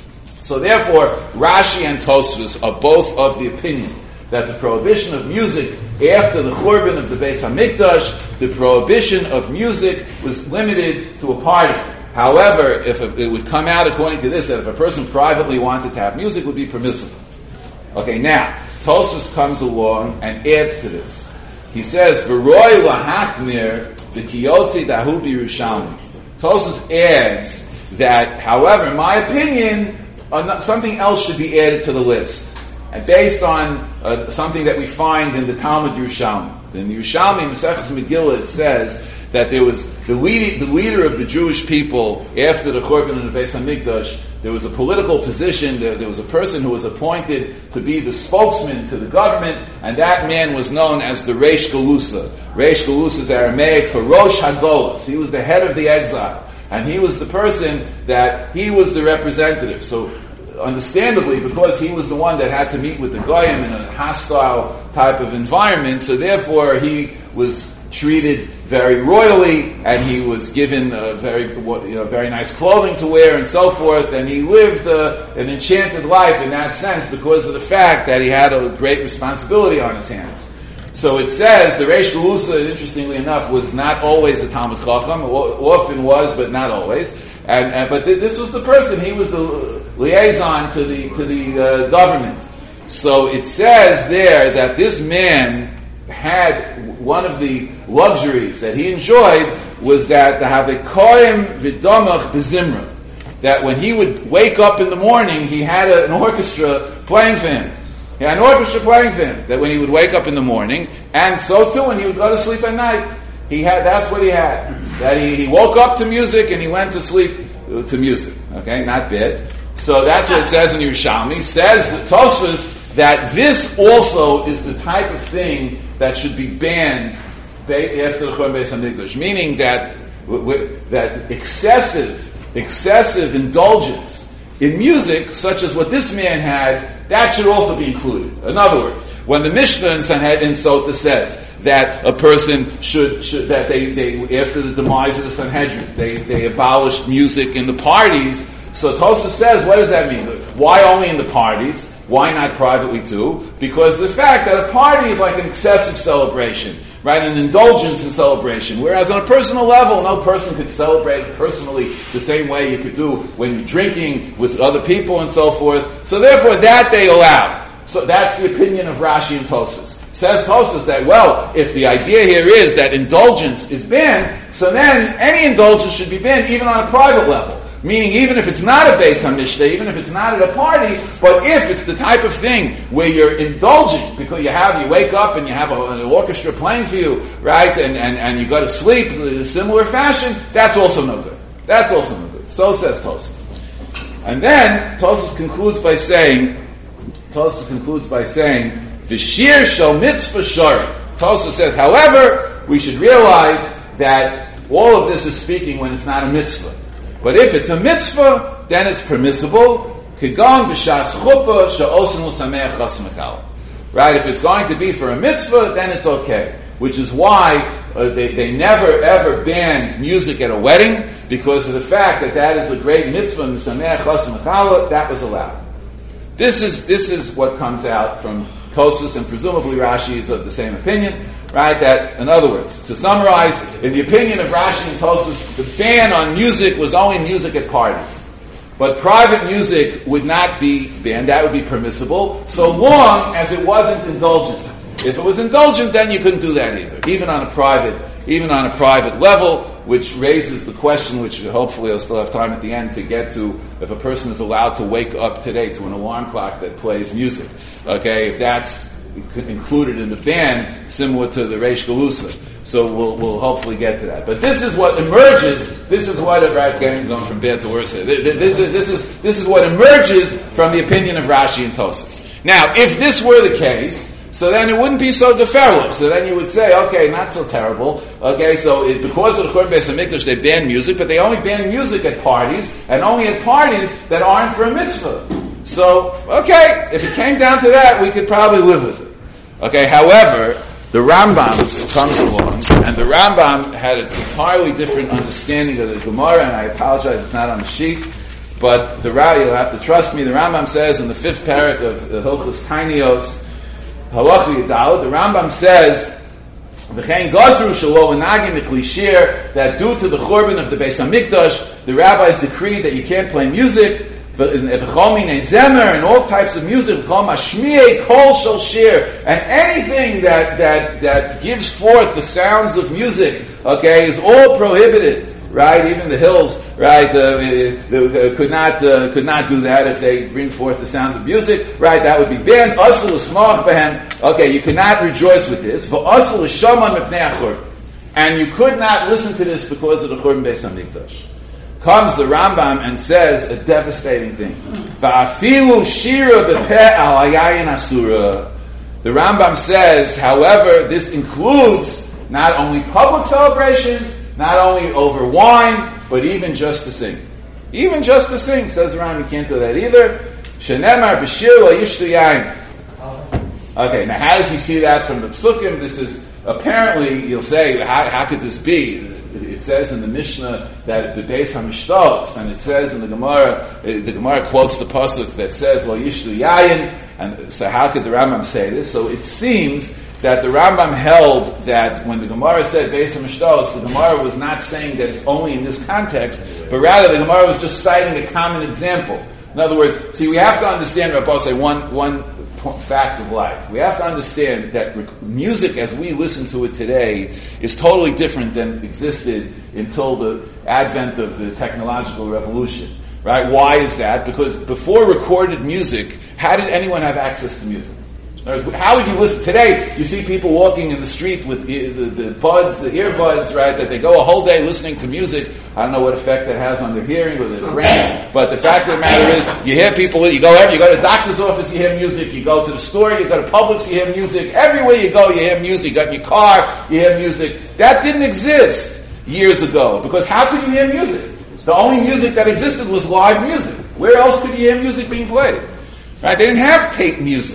So therefore, Rashi and Tosfos are both of the opinion that the prohibition of music after the Churban of the Beis HaMikdash, the prohibition of music was limited to a party. However, if it would come out according to this, that if a person privately wanted to have music, it would be permissible. Okay, now, Tosfos comes along and adds to this. He says, V'roi lahachmir v'kiyotzi dahu b'Yerushalmi. Tosfos adds that, however, in my opinion, something else should be added to the list. And based on something that we find in the Talmud Yerushalmi. In the Yerushalmi, in Maseches Megillah, it says that there was the leader of the Jewish people after the Churban of the Beis HaMikdash. There was a political position. There was a person who was appointed to be the spokesman to the government, and that man was known as the Reish Galusa. Reish Galusa is Aramaic for Rosh HaGolus. He was the head of the exile, and he was the person that he was the representative. So, understandably, because he was the one that had to meet with the Goyim in a hostile type of environment, so therefore he was treated very royally, and he was given very nice clothing to wear and so forth, and he lived an enchanted life in that sense because of the fact that he had a great responsibility on his hands. So it says the Reish Galusa, interestingly enough, was not always a Talmud Chacham, often was, but not always. But this was the person. He was the liaison to the government. So it says there that this man had one of the luxuries that he enjoyed was that to have a koim v'domach b'zimra. That when he would wake up in the morning, he had an orchestra playing for him. He had an orchestra playing for him. That when he would wake up in the morning, and so too when he would go to sleep at night, that's what he had. That he woke up to music and he went to sleep to music. Okay, not bad. So that's what it says in Yerushalmi. Says the Tosfos that this also is the type of thing that should be banned after the Churban Beis HaMikdash. Meaning that excessive indulgence in music, such as what this man had, that should also be included. In other words, When the Mishnah in Sanhedrin Sota says that a person should that they after the demise of the Sanhedrin, they abolished music in the parties. So Tosfos says, what does that mean? Why only in the parties? Why not privately too? Because the fact that a party is like an excessive celebration, right? An indulgence in celebration. Whereas on a personal level, no person could celebrate personally the same way you could do when you're drinking with other people and so forth. So therefore that they allow. So that's the opinion of Rashi and Tosfos. Says Tosfos that, well, if the idea here is that indulgence is banned, so then any indulgence should be banned even on a private level. Meaning even if it's not a Beis HaMishnah, even if it's not at a party, but if it's the type of thing where you're indulging, because you wake up and you have an orchestra playing for you, right, and you go to sleep in a similar fashion, that's also no good. That's also no good. So says Tosfos. And then Tosfos concludes by saying, V'shir shel mitzvah shari. Tosfos says, however, we should realize that all of this is speaking when it's not a mitzvah. But if it's a mitzvah, then it's permissible. Kigon b'shas chuppah she'osin l'sameach chas mekal. Right? If it's going to be for a mitzvah, then it's okay. Which is why they never ever banned music at a wedding, because of the fact that is a great mitzvah, l'sameach chas mekal, that was allowed. This is what comes out from Tosfos, and presumably Rashi is of the same opinion. Right, that, in other words, to summarize, in the opinion of Rashi and Tosfos, the ban on music was only music at parties. But private music would not be banned, that would be permissible, so long as it wasn't indulgent. If it was indulgent, then you couldn't do that either, even on a private level, which raises the question, which hopefully I'll still have time at the end to get to, if a person is allowed to wake up today to an alarm clock that plays music. Okay, if that's included in the ban, similar to the Reish Galusa. So we'll hopefully get to that. But this is what emerges. This is what going from bad to worse. This is what emerges from the opinion of Rashi and Tosfos. Now, if this were the case, so then it wouldn't be so deferral. So then you would say, okay, not so terrible. Okay, so because of the Churban Beis HaMikdash, they ban music, but they only ban music at parties, and only at parties that aren't for a mitzvah. So, okay, if it came down to that, we could probably live with it. Okay, however, the Rambam comes along, and the Rambam had an entirely different understanding of the Gemara, and I apologize, it's not on the sheet, but the Rambam, you'll have to trust me, the Rambam says in the 5th parak of the Hilchos Tainios, Halacha Yadal, the Rambam says, V'chein gazru shelo enagim miklishir, that due to the Churban of the Beis HaMikdash, the rabbis decreed that you can't play music, and all types of music, and anything that gives forth the sounds of music, okay, is all prohibited. Right, even the hills, right, could not do that if they bring forth the sound of music. Right, that would be banned. Okay, you could not rejoice with this. And you could not listen to this because of the Churban Beis HaMikdash. Comes the Rambam and says a devastating thing. The Rambam says, however, this includes not only public celebrations, not only over wine, but even just to sing. Even just to sing, says the Rambam, you can't do that either. Okay, now how does he see that from the Psukim? This is, apparently, you'll say, how could this be? It says in the Mishnah that the Beis HaMishtos, and it says in the Gemara quotes the pasuk that says, Lo Yishtu Yayin, and so how could the Rambam say this? So it seems that the Rambam held that when the Gemara said Beis HaMishtos, the Gemara was not saying that it's only in this context, but rather the Gemara was just citing a common example. In other words, see, we have to understand, Rabbi say, one fact of life. We have to understand that music as we listen to it today is totally different than existed until the advent of the technological revolution. Right? Why is that? Because before recorded music, how did anyone have access to music? How would you listen? Today, you see people walking in the street with the buds, the earbuds, right, that they go a whole day listening to music. I don't know what effect that has on their hearing or their brain, but the fact of the matter is, you hear people, you go to the doctor's office, you hear music, you go to the store, you go to Publix, you hear music, everywhere you go, you hear music, you got in your car, you hear music. That didn't exist years ago, because how could you hear music? The only music that existed was live music. Where else could you hear music being played? Right? They didn't have tape music.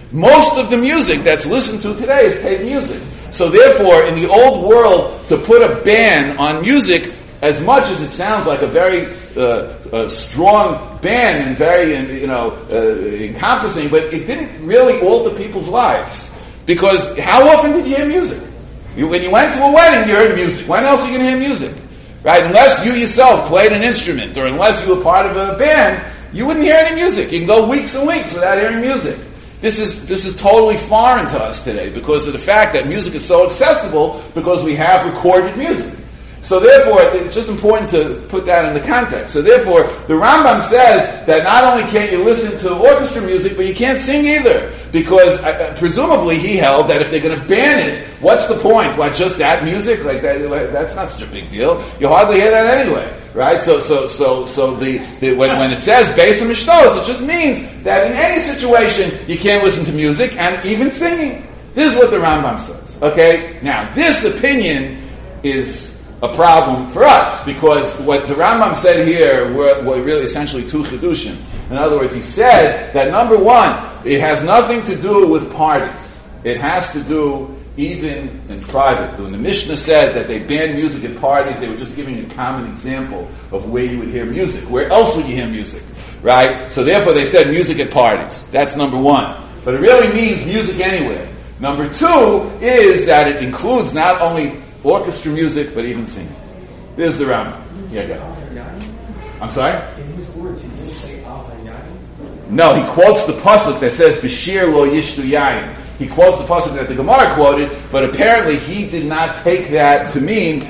Most of the music that's listened to today is tape music. So therefore, in the old world, to put a ban on music, as much as it sounds like a very strong ban and very encompassing, but it didn't really alter people's lives. Because how often did you hear music? When you went to a wedding, you heard music. When else are you going to hear music? Right? Unless you yourself played an instrument, or unless you were part of a band, you wouldn't hear any music. You can go weeks and weeks without hearing music. This is totally foreign to us today because of the fact that music is so accessible because we have recorded music. So therefore, it's just important to put that in the context. So therefore, the Rambam says that not only can't you listen to orchestra music, but you can't sing either. Because presumably he held that if they're going to ban it, what's the point? What, just that music? Like that's not such a big deal. You hardly hear that anyway. Right? So when it says Beis HaMishtos, it just means that in any situation you can't listen to music and even singing. This is what the Rambam says. Okay? Now, this opinion is a problem for us, because what the Rambam said here were really essentially two chidushim. In other words, he said that number one, it has nothing to do with parties. It has to do even in private. When the Mishnah said that they banned music at parties, they were just giving a common example of where you would hear music. Where else would you hear music? Right? So therefore they said music at parties. That's number one. But it really means music anywhere. Number two is that it includes not only orchestra music, but even singing. There's the Rambam. Yeah, go. I'm sorry? In his words, he didn't say Al Hayayin. No, he quotes the pasuk that says B'shir lo yishtu yayin. He quotes the pasuk that the Gemara quoted, but apparently he did not take that to mean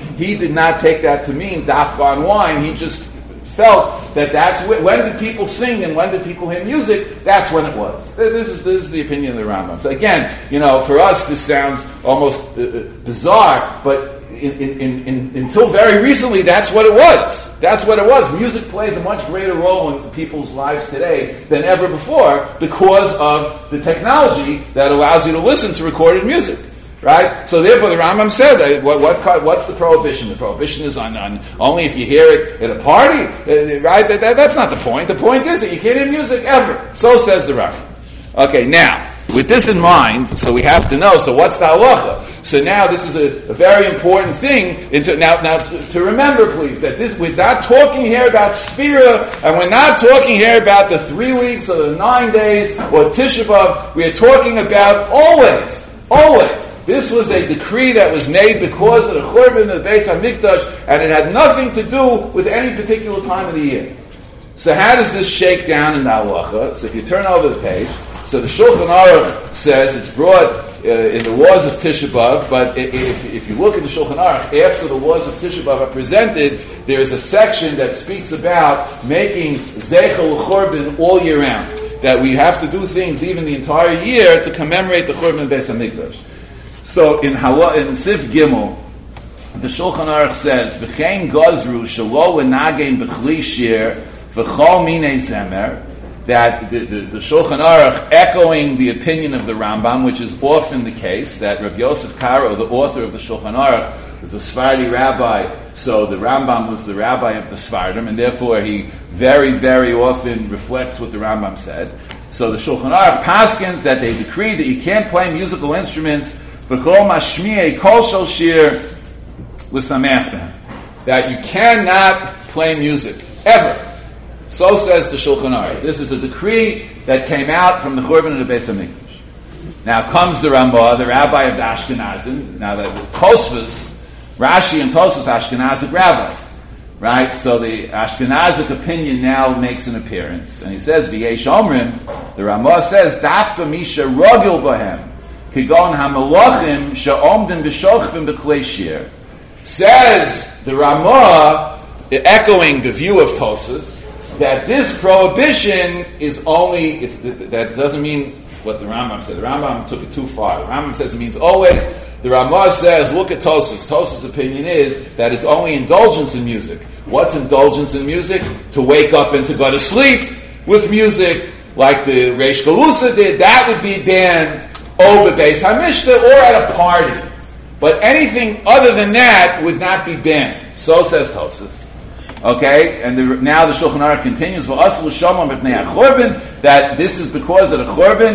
dafka on wine. He just felt that that's when did people sing and when did people hear music? That's when it was. This is the opinion of the Rambam. So again, for us this sounds almost bizarre, but until very recently, that's what it was. That's what it was. Music plays a much greater role in people's lives today than ever before because of the technology that allows you to listen to recorded music. Right? So therefore the Rambam said, what's the prohibition? The prohibition is on only if you hear it at a party, right? That's not the point. The point is that you can't hear music ever. So says the Rambam. Okay, now, with this in mind, so we have to know, so what's the halacha? So now this is a very important thing, now to remember please, that we're not talking here about Sphira, and we're not talking here about the 3 weeks or the 9 days, or Tisha B'Av. We are talking about always. This was a decree that was made because of the Churban of the Beis HaMikdash, and it had nothing to do with any particular time of the year. So how does this shake down in the halacha? So if you turn over the page, so the Shulchan Aruch says it's brought in the laws of Tisha B'Av, but if you look at the Shulchan Aruch, after the laws of Tisha B'Av are presented, there is a section that speaks about making Zeichel L'Churban all year round. That we have to do things even the entire year to commemorate the Churban of Beis HaMikdash. So in Sif Gimel, the Shulchan Aruch says, "V'chein gozru shelo l'nagein b'chli shir v'chol minei zemer," that the Shulchan Aruch, echoing the opinion of the Rambam, which is often the case, that Rabbi Yosef Karo, the author of the Shulchan Aruch, was a Sephardi rabbi, so the Rambam was the rabbi of the Sephardim, and therefore he very, very often reflects what the Rambam said. So the Shulchan Aruch paskins that they decreed that you can't play musical instruments that you cannot play music, ever. So says the Shulchan Aruch. This is a decree that came out from the Churban of the Beis HaMikdash. Now comes the Rambam, the rabbi of the Ashkenazim. Now the Tosfos, Rashi and Tosfos Ashkenazic rabbis. Right? So the Ashkenazic opinion now makes an appearance. And he says, V'yesh Omrim, the Rambam says, Dafka Misha Rogil Bahem. Kigon HaMelachim Sha'omdim B'Shochvim B'Klei Shir. Says the Ramah, echoing the view of Tosfos, that this prohibition is only, that doesn't mean what the Rambam said. The Rambam took it too far. The Rambam says it means always. The Ramah says, look at Tosfos. Tosfos' opinion is that it's only indulgence in music. What's indulgence in music? To wake up and to go to sleep with music, like the Reish Galusa did. That would be banned over Beis HaMikdash or at a party. But anything other than that would not be banned. So says Tosfos. Okay, and now the Shulchan Aruch continues, that this is because of the Churban.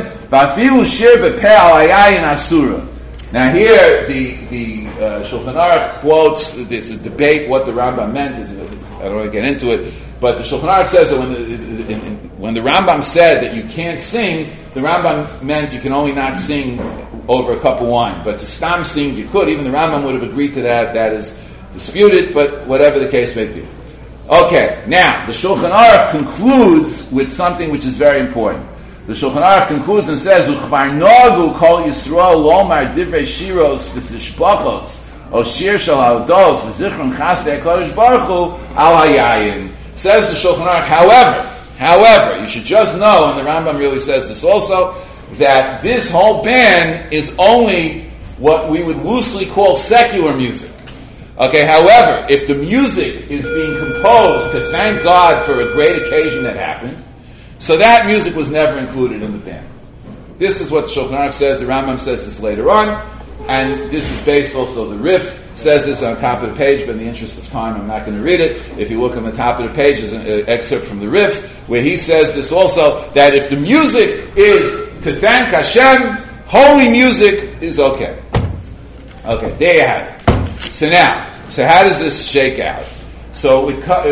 Now here, the Shulchan Aruch quotes, there's a debate what the Rambam meant, I don't want to get into it, but the Shulchan Aruch says that when the Rambam said that you can't sing, the Rambam meant you can only not sing over a cup of wine, but to stam sing you could. Even the Rambam would have agreed to that. That is disputed, but whatever the case may be. Okay, now the Shulchan Aruch concludes with something which is very important. The Shulchan Aruch concludes and says, "Uchvar nagu kol Yisrael lomar divrei shiros v'tishbachos o shir shel haldos v'zichron chasdei HaKadosh Baruch Hu al hayayin." Says the Shulchan Aruch. However, you should just know, and the Rambam really says this also, that this whole ban is only what we would loosely call secular music. Okay, however, if the music is being composed to thank God for a great occasion that happened, so that music was never included in the ban. This is what the Shulchan Aruch says. The Rambam says this later on, and this is based also, the Rif says this on top of the page, but in the interest of time I'm not going to read it. If you look on the top of the page, there's an excerpt from the Rif, where he says this also, that if the music is to thank Hashem, holy music is okay. Okay, there you have it. So how does this shake out? So it would come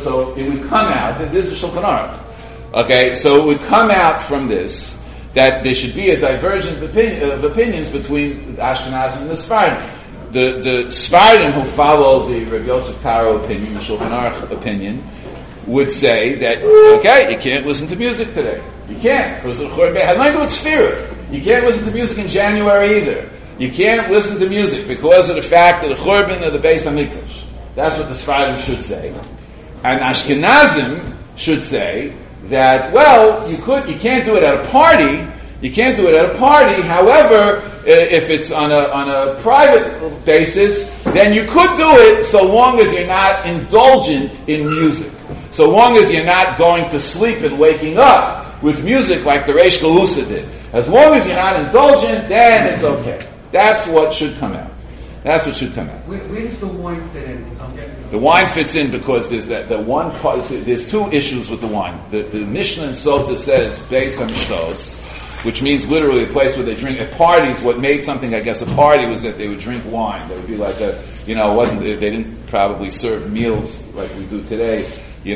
out, this is Shulchan Aruch. Okay, so it would come out from this that there should be a divergence of opinions between the Ashkenazim and the Sephardim. The Sephardim who follow the Rabbi Yosef Karo opinion, the Shulchan Aruch opinion, would say that, okay, you can't listen to music today. You can't, because the Churban had nothing to do with Sfira. You can't listen to music in January either. You can't listen to music because of the fact that the Churban of the Beis HaMikdash. That's what the Sephardim should say. And Ashkenazim should say that, well, you can't do it at a party. You can't do it at a party. However, if it's on a private basis, then you could do it so long as you're not indulgent in music. So long as you're not going to sleep and waking up with music like the Reish Galusa did. As long as you're not indulgent, then it's okay. That's what should come out. That's what should come out. Where does the wine fit in? The wine fits in because there's the one part. There's two issues with the wine. The Mishnah in Sota says Beis HaMishtos, which means literally a place where they drink at parties. What made something, I guess, a party was that they would drink wine. There would be like they didn't probably serve meals like we do today. A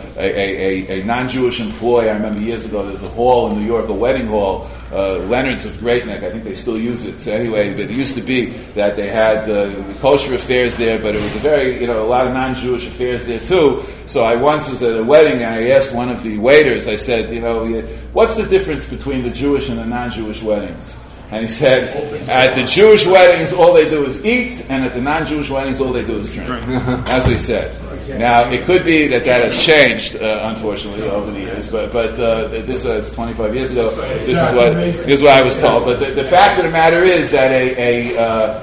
non-Jewish employee, I remember years ago, there's a hall in New York, a wedding hall, Leonard's of Great Neck, I think they still use it. So anyway, but it used to be that they had the kosher affairs there, but it was a lot of non-Jewish affairs there too. So I once was at a wedding and I asked one of the waiters, I said, what's the difference between the Jewish and the non-Jewish weddings? And he said, at the Jewish weddings, all they do is eat, and at the non-Jewish weddings, all they do is drink. That's what he said. Now, it could be that has changed, unfortunately, over the years, but this was 25 years ago. This is what I was told. But the fact of the matter is that a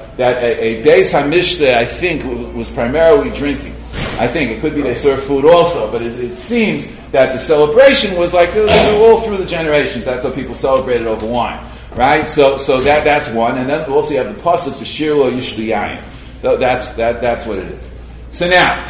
Beis HaMishta, I think, was primarily drinking. I think it could be they served food also, but it seems that the celebration was like all through the generations. That's how people celebrated over wine. Right? So that's one. And then also you have the pasuk for Shir Lo Yishli Yayin. That's what it is. So now,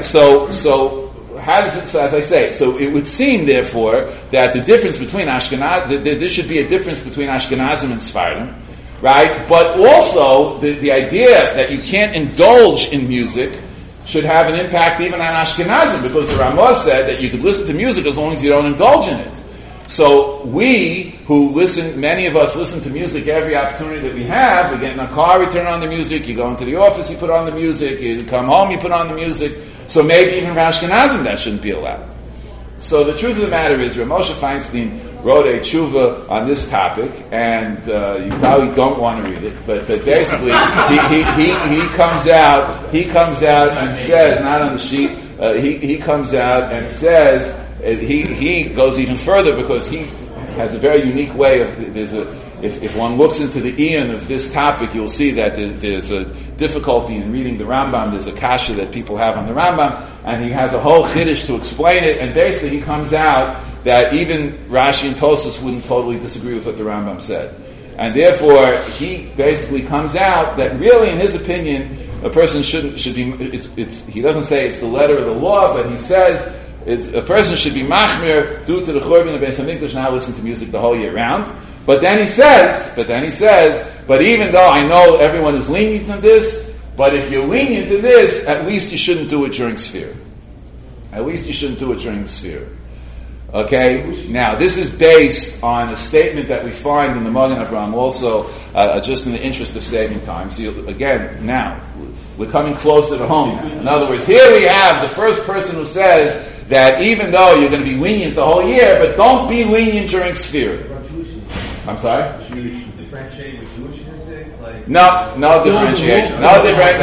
so how does it, so as I say, so it would seem therefore that the difference between there should be a difference between Ashkenazim and Sephardim, right? But also the idea that you can't indulge in music should have an impact even on Ashkenazim, because the Ramah said that you could listen to music as long as you don't indulge in it. So we many of us listen to music every opportunity that we have. We get in a car, we turn on the music. You go into the office, you put on the music. You come home, you put on the music. So maybe even for Ashkenazim that shouldn't be allowed. So the truth of the matter is, Rav Moshe Feinstein wrote a tshuva on this topic, and you probably don't want to read it, but basically he comes out and says, not on the sheet, he comes out and says, he goes even further because he has a very unique way of, if one looks into the eon of this topic, you'll see that there's a difficulty in reading the Rambam. There's a kasha that people have on the Rambam, and he has a whole chiddush to explain it, and basically he comes out that even Rashi and Tosfos wouldn't totally disagree with what the Rambam said. And therefore, he basically comes out that really, in his opinion, a person should be. He doesn't say it's the letter of the law, but he says a person should be machmir due to the churban of Beis Hamikdash, not listen to music the whole year round. But then he says, but even though I know everyone is lenient to this, but if you're lenient to this, at least you shouldn't do it during Sfira. At least you shouldn't do it during the Sfira. Okay? Now, this is based on a statement that we find in the Magen Avraham also, just in the interest of saving time. So again, now, we're coming closer to home. In other words, here we have the first person who says that even though you're going to be lenient the whole year, but don't be lenient during Sfira. I'm sorry? Differentiate with Jewish music? No differentiation. No.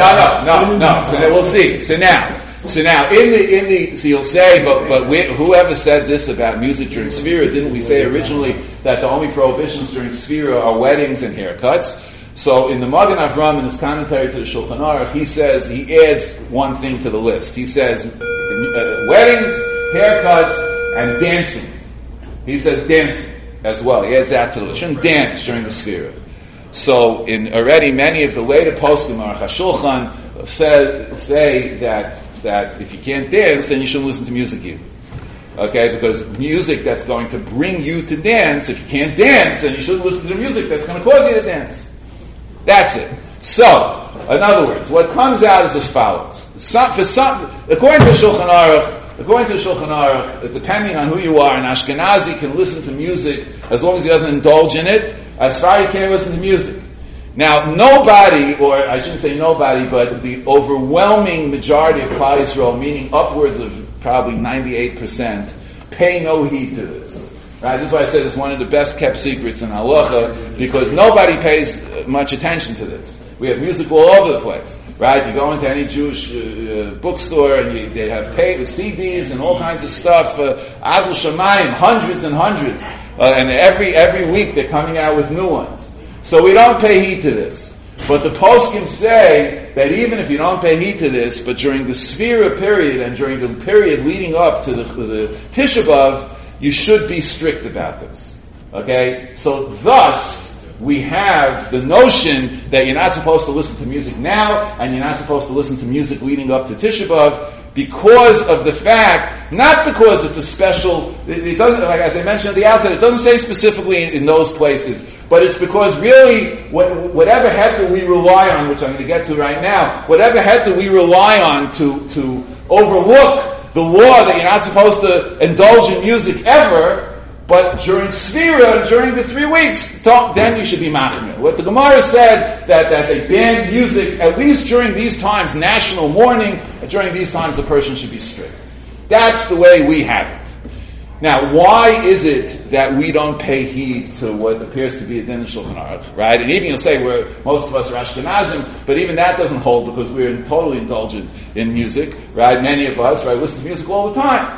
So then we'll see. So now, so you'll say, but whoever said this about music during Sfira, didn't we say originally that the only prohibitions during Sfira are weddings and haircuts? So in the Magen Avraham, in his commentary to the Shulchan Aruch, he adds one thing to the list. He says, weddings, haircuts, and dancing. He says dancing as well. He adds that to the list. Shouldn't dance during the Sfira. So already many of the later poskim, Aruch HaShulchan, say that if you can't dance, then you shouldn't listen to music either. Okay, because music that's going to bring you to dance, if you can't dance, then you shouldn't listen to the music that's going to cause you to dance. That's it. So, in other words, what comes out is as follows. According to Shulchan Aruch, depending on who you are, an Ashkenazi can listen to music as long as he doesn't indulge in it. As far as he can't listen to music. Now, nobody, or I shouldn't say nobody, but the overwhelming majority of Klal Yisrael, meaning upwards of probably 98%, pay no heed to this. Right? This is why I said it's one of the best kept secrets in halacha, because nobody pays much attention to this. We have music all over the place. Right? You go into any Jewish bookstore and they have CDs and all kinds of stuff, Adul Shamayim, hundreds and hundreds. And every week they're coming out with new ones. So we don't pay heed to this. But the poskim say that even if you don't pay heed to this, but during the Sfira period and during the period leading up to the Tisha B'Av, you should be strict about this. Okay? So thus, we have the notion that you're not supposed to listen to music now, and you're not supposed to listen to music leading up to Tisha B'Av, because of the fact, not because it's a special, it doesn't, like as I mentioned at the outset, it doesn't say specifically in those places, but it's because really, whatever heter we rely on, which I'm going to get to right now, whatever heter we rely on to overlook the law that you're not supposed to indulge in music ever, but during Sfira, during the 3 weeks, then you should be machmir. What the Gemara said, that they banned music, at least during these times, national mourning, during these times the person should be strict. That's the way we have it. Now, why is it that we don't pay heed to what appears to be a din in Shulchan Aruch, right? And even you'll say most of us are Ashkenazim, but even that doesn't hold because we're totally indulgent in music, right? Many of us, right, listen to music all the time.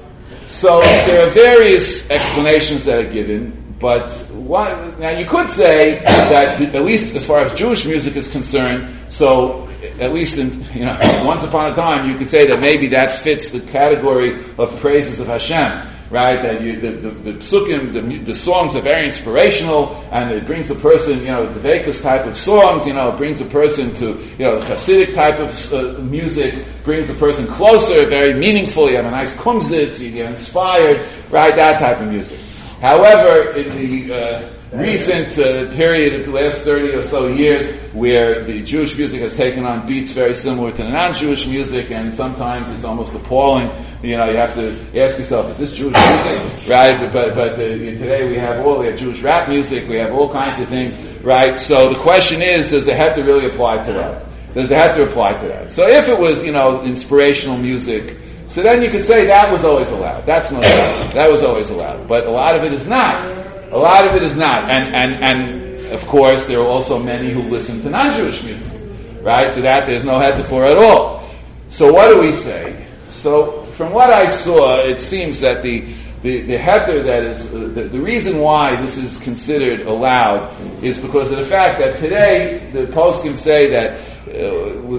So there are various explanations that are given, but now you could say that at least as far as Jewish music is concerned, so at least once upon a time you could say that maybe that fits the category of praises of Hashem, right? That the psukim, the songs are very inspirational, and it brings a person, the Vekas type of songs, it brings a person to, Hasidic type of music, brings a person closer, very meaningful, you have a nice kumzitz, you get inspired, right? That type of music. However, in the recent period of the last 30 or so years, where the Jewish music has taken on beats very similar to the non-Jewish music, and sometimes it's almost appalling. You have to ask yourself, is this Jewish music? Right? But today we have Jewish rap music, we have all kinds of things, right? So the question is, does the heter really apply to that? Does the heter apply to that? So if it was, inspirational music, so then you could say that was always allowed. That's no doubt. That was always allowed. But a lot of it is not. A lot of it is not. And of course, there are also many who listen to non-Jewish music. Right? So that there's no heter for at all. So what do we say? So from what I saw, it seems that the heter that is, the reason why this is considered allowed is because of the fact that today the poskim say that the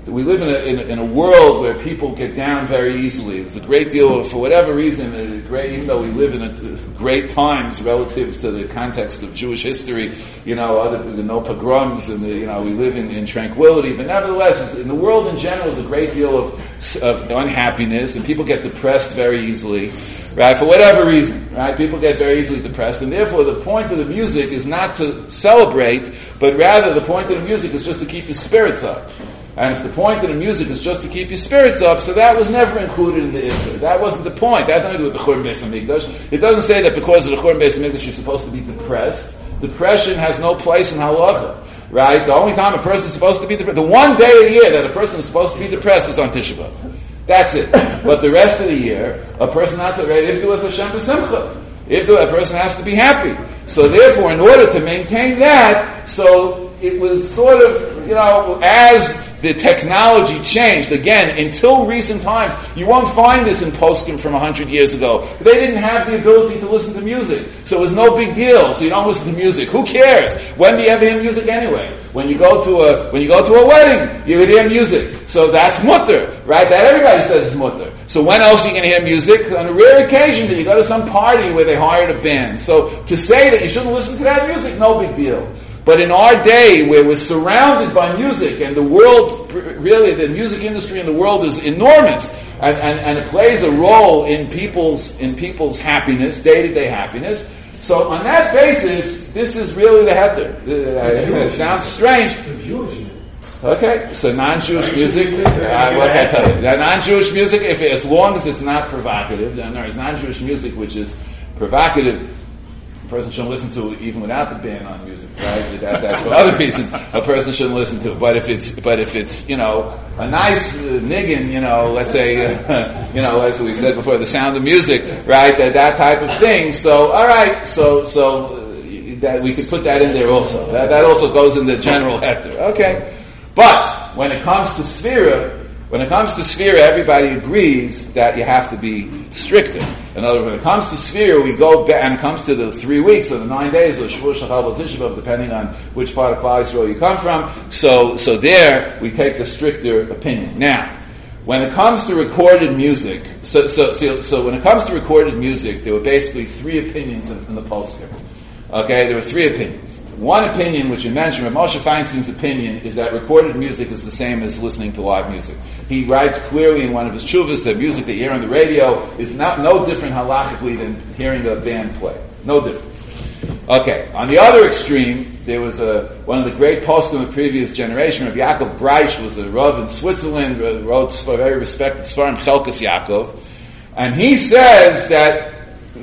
we live in a world where people get down very easily. There's a great deal of, for whatever reason, even though we live in great times relative to the context of Jewish history, other than no pogroms, and we live in tranquility. But nevertheless, in the world in general, there's a great deal of unhappiness, and people get depressed very easily. Right, for whatever reason, right? People get very easily depressed, and therefore the point of the music is not to celebrate, but rather the point of the music is just to keep your spirits up. And if the point of the music is just to keep your spirits up, so that was never included in the Isser. That wasn't the point. That has nothing to do with the Churban Beis Hamikdash. It doesn't say that because of the Churban Beis Hamikdash you're supposed to be depressed. Depression has no place in halacha. Right? The only time a person is supposed to be depressed, the one day of the year that a person is supposed to be depressed is on Tisha B'Av. That's it. But the rest of the year, a person has to, Ivdu es Hashem b'simcha. Ivdu, a person has to be happy. So therefore, in order to maintain that, so it was sort of, as the technology changed, again, until recent times, you won't find this in poskim from 100 years ago. They didn't have the ability to listen to music. So it was no big deal. So you don't listen to music. Who cares? When do you ever hear music anyway? When you go to a wedding, you would hear music. So that's mutter, right? That everybody says is mutter. So when else are you going to hear music? On a rare occasion that you go to some party where they hired a band. So to say that you shouldn't listen to that music, no big deal. But in our day, where we're surrounded by music, and the world, really, the music industry in the world is enormous, and it plays a role in people's happiness, day-to-day happiness. So on that basis, this is really the heter. It sounds strange. Okay, so non-Jewish music, what can I tell you? Non-Jewish music, as long as it's not provocative, then there is non-Jewish music which is provocative. A person shouldn't listen to even without the ban on music, right? That's what other pieces a person shouldn't listen to. But if it's a nice niggin, let's say, as we said before, the sound of music, right? That type of thing. So, alright, so that we could put that in there also. That also goes in the general heter. Okay. But when it comes to Sfira, everybody agrees that you have to be stricter. In other words, when it comes to Sfira, we go back, and it comes to the 3 weeks or the 9 days, or Shavuot, Shachar, Tisha B'Av, depending on which part of Klal Yisrael you come from. So there, we take the stricter opinion. Now, when it comes to recorded music, so when it comes to recorded music, there were basically 3 opinions in the poskim. Okay, there were 3 opinions. One opinion, which you mentioned, Moshe Feinstein's opinion, is that recorded music is the same as listening to live music. He writes clearly in one of his tshuvas that music that you hear on the radio is no different halachically than hearing a band play. No different. Okay, on the other extreme, there was one of the great poskim of the previous generation, Rav Yaakov Breish, was a Rav in Switzerland, wrote a very respected Sfarim, Chelkas Yaakov, and he says that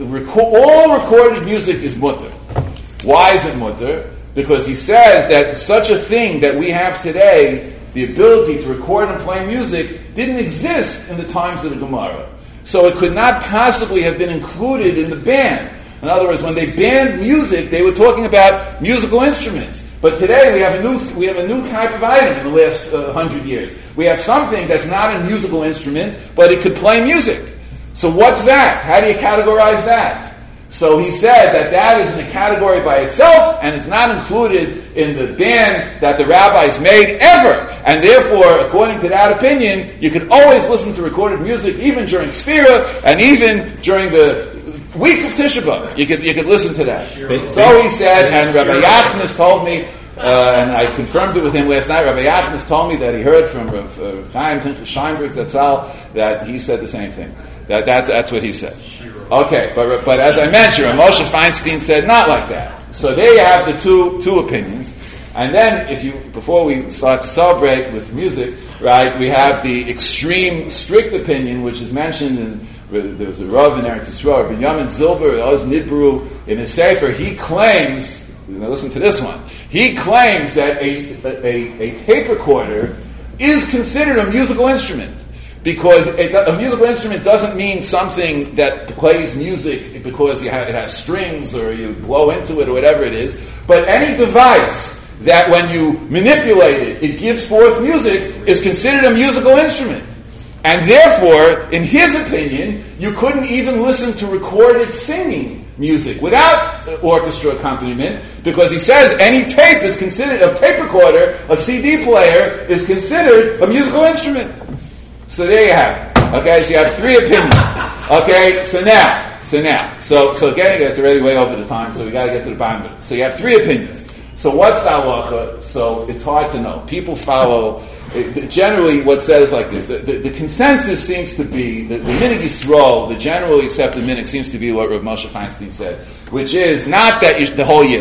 all recorded music is mutter. Why is it mutter? Because he says that such a thing that we have today, the ability to record and play music, didn't exist in the times of the Gemara. So it could not possibly have been included in the ban. In other words, when they banned music, they were talking about musical instruments. But today we have a new type of item in the last 100 years. We have something that's not a musical instrument, but it could play music. So what's that? How do you categorize that? So he said that is in a category by itself, and it's not included in the ban that the rabbis made ever. And therefore, according to that opinion, you could always listen to recorded music, even during Sfira, and even during the week of Tisha B'Av. You could listen to that. So he said, and Rabbi Yachnis told me, and I confirmed it with him last night, Rabbi Yachnis told me that he heard from Chaim Pinchas Scheinberg Zatzal that he said the same thing. That's what he said. Okay, but as I mentioned, Moshe Feinstein said not like that. So there you have the two opinions. And then before we start to celebrate with music, right, we have the extreme strict opinion, which is mentioned in, there was a Rav in Eretz Yisrael, Binyamin Zilber, Oz Nidbaru, in his Sefer, he claims, now listen to this one, he claims that a tape recorder is considered a musical instrument. Because a musical instrument doesn't mean something that plays music because it has strings or you blow into it or whatever it is, but any device that when you manipulate it gives forth music is considered a musical instrument. And therefore, in his opinion, you couldn't even listen to recorded singing music without orchestra accompaniment, because he says any tape is considered, a tape recorder, a CD player is considered a musical instrument. So there you have it. Okay, so you have three opinions. Okay, so getting it's already way over the time, so we gotta get to the bottom of it. So you have three opinions. So what's the halacha? So it's hard to know. People follow, generally what says like this, the consensus seems to be, the Minhag Yisrael, the generally accepted Minhag seems to be what Rav Moshe Feinstein said, which is not that the whole year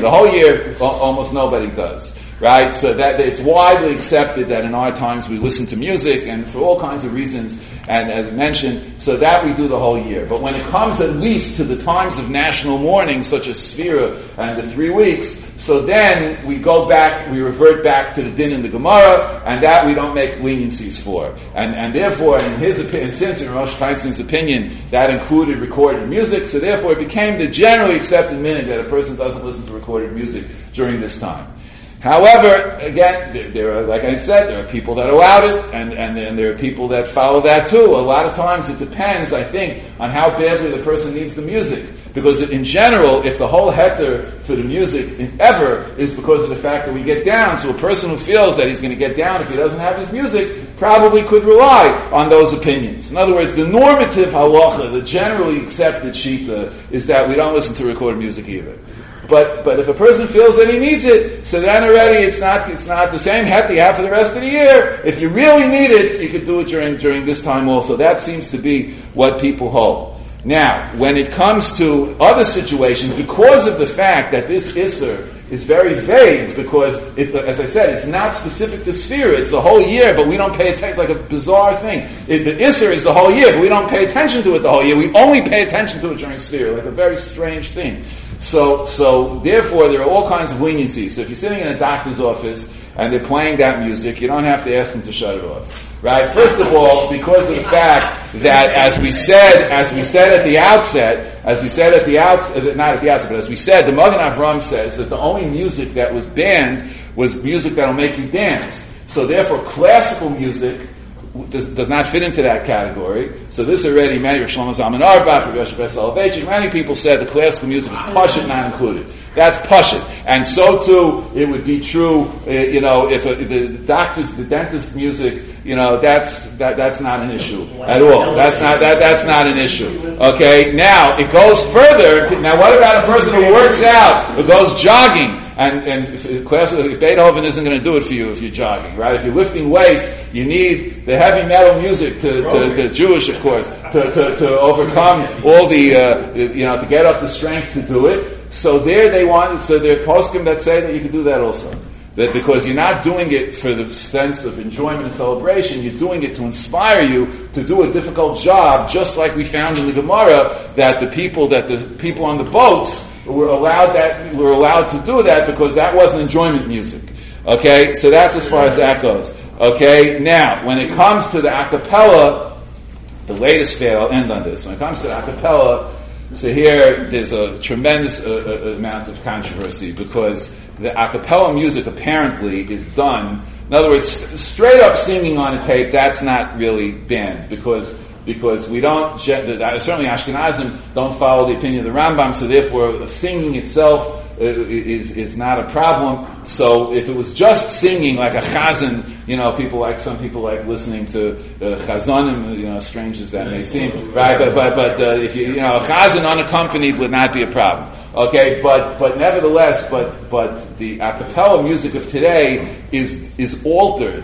almost nobody does. Right? So that it's widely accepted that in our times we listen to music and for all kinds of reasons, and as I mentioned, so that we do the whole year. But when it comes at least to the times of national mourning, such as Sfira and the 3 weeks, so then we revert back to the din in the Gemara, and that we don't make leniencies for. And therefore, in his opinion, since in Rosh Feinstein's opinion, that included recorded music, so therefore it became the generally accepted minhag that a person doesn't listen to recorded music during this time. However, again, there are, like I said, there are people that allow it, and then there are people that follow that too. A lot of times it depends, I think, on how badly the person needs the music. Because in general, if the whole heter for the music ever is because of the fact that we get down, so a person who feels that he's going to get down if he doesn't have his music probably could rely on those opinions. In other words, the normative halacha, the generally accepted shita, is that we don't listen to recorded music either. But if a person feels that he needs it, so then already it's not the same het you have for the rest of the year. If you really need it, you could do it during this time also. That seems to be what people hold. Now, when it comes to other situations, because of the fact that this Isser is very vague, because as I said, it's not specific to Sfira, it's the whole year, but we don't pay attention, like a bizarre thing. The Isser is the whole year, but we don't pay attention to it the whole year. We only pay attention to it during Sfira, like a very strange thing. So therefore there are all kinds of leniencies. So if you're sitting in a doctor's office and they're playing that music, you don't have to ask them to shut it off. Right? First of all, because of the fact that as we said at the outset, the Magen Avraham says that the only music that was banned was music that'll make you dance. So therefore classical music does not fit into that category. So this already, many Rav Shlomo Zalman Auerbach, Rav Yosef Soloveitchik, many people said the classical music is pashut, not included. That's pashut. And so too, it would be true, if the dentist music, that's not an issue at all. That's not an issue. Okay? Now, it goes further. Now what about a person who works out, who goes jogging? And Beethoven isn't going to do it for you if you're jogging, right? If you're lifting weights, you need the heavy metal music to Jewish, of course, to overcome all the, to get up the strength to do it. So there there are poskim that say that you can do that also. That because you're not doing it for the sense of enjoyment and celebration, you're doing it to inspire you to do a difficult job, just like we found in the Gemara that the people on the boats were allowed to do that because that wasn't enjoyment music. Okay, so that's as far as that goes. Okay, now when it comes to the a cappella, the latest fail, I'll end on this. When it comes to the a cappella, so here there's a tremendous amount of controversy because the a cappella music apparently is done. In other words, straight up singing on a tape, that's not really banned because we don't, certainly Ashkenazim don't follow the opinion of the Rambam, so therefore singing itself is not a problem. So if it was just singing like a chazan, some people like listening to chazanim, strange as that may seem, right? But if a chazan unaccompanied would not be a problem. Okay, but nevertheless, but the a cappella music of today is altered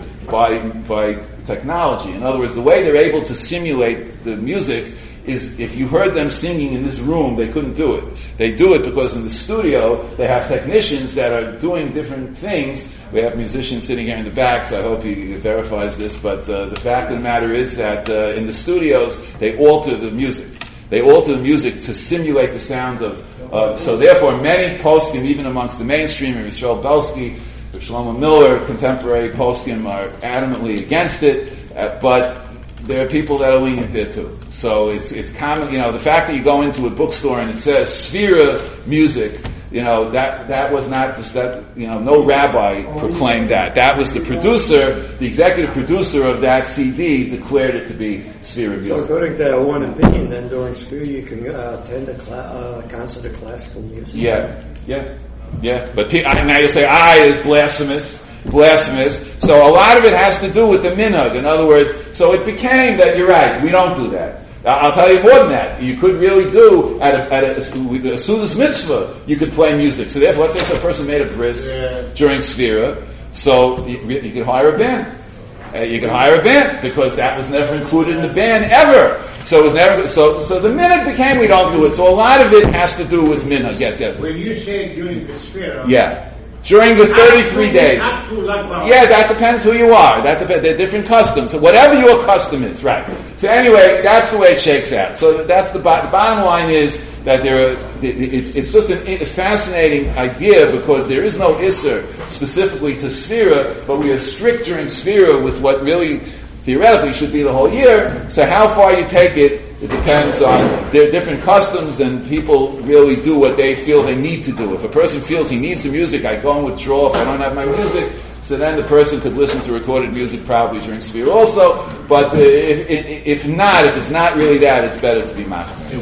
by technology. In other words, the way they're able to simulate the music is if you heard them singing in this room, they couldn't do it. They do it because in the studio, they have technicians that are doing different things. We have musicians sitting here in the back, so I hope he verifies this, but the fact of the matter is that in the studios, they alter the music. They alter the music to simulate the sound of, so therefore many poskim, even amongst the mainstream, Yisrael Belsky, Shlomo Miller, contemporary poskim are adamantly against it, but there are people that are lenient there too. So it's common, the fact that you go into a bookstore and it says Sfira music, that was not just that, no rabbi proclaimed that. That was the producer, the executive producer of that CD declared it to be Sphira music. So according to that one opinion, then during Sphira you can attend a concert of classical music. Yeah. But now you'll say, is blasphemous. So a lot of it has to do with the minhag. In other words, so it became that you're right, we don't do that. I'll tell you more than that. You could really do at a Sudas mitzvah, you could play music. So therefore, let's say a person made a bris during Sphira, so you could hire a band. You can hire a band because that was never included in the band ever. So it was never. So the minhag became we don't do it. So a lot of it has to do with minhag. Yes. When you say during the Sphira, during the 33 days. Yeah, that depends who you are. They're different customs. So whatever your custom is, right. So anyway, that's the way it shakes out. So that's the bottom line is that it's just a fascinating idea because there is no Isser specifically to Sphira, but we are strict during Sphira with what really theoretically should be the whole year. So how far you take it, it depends on their different customs, and people really do what they feel they need to do. If a person feels he needs the music, I go and withdraw if I don't have my music. So then the person could listen to recorded music probably during Sphira also. But if it's not really that, it's better to be machmir.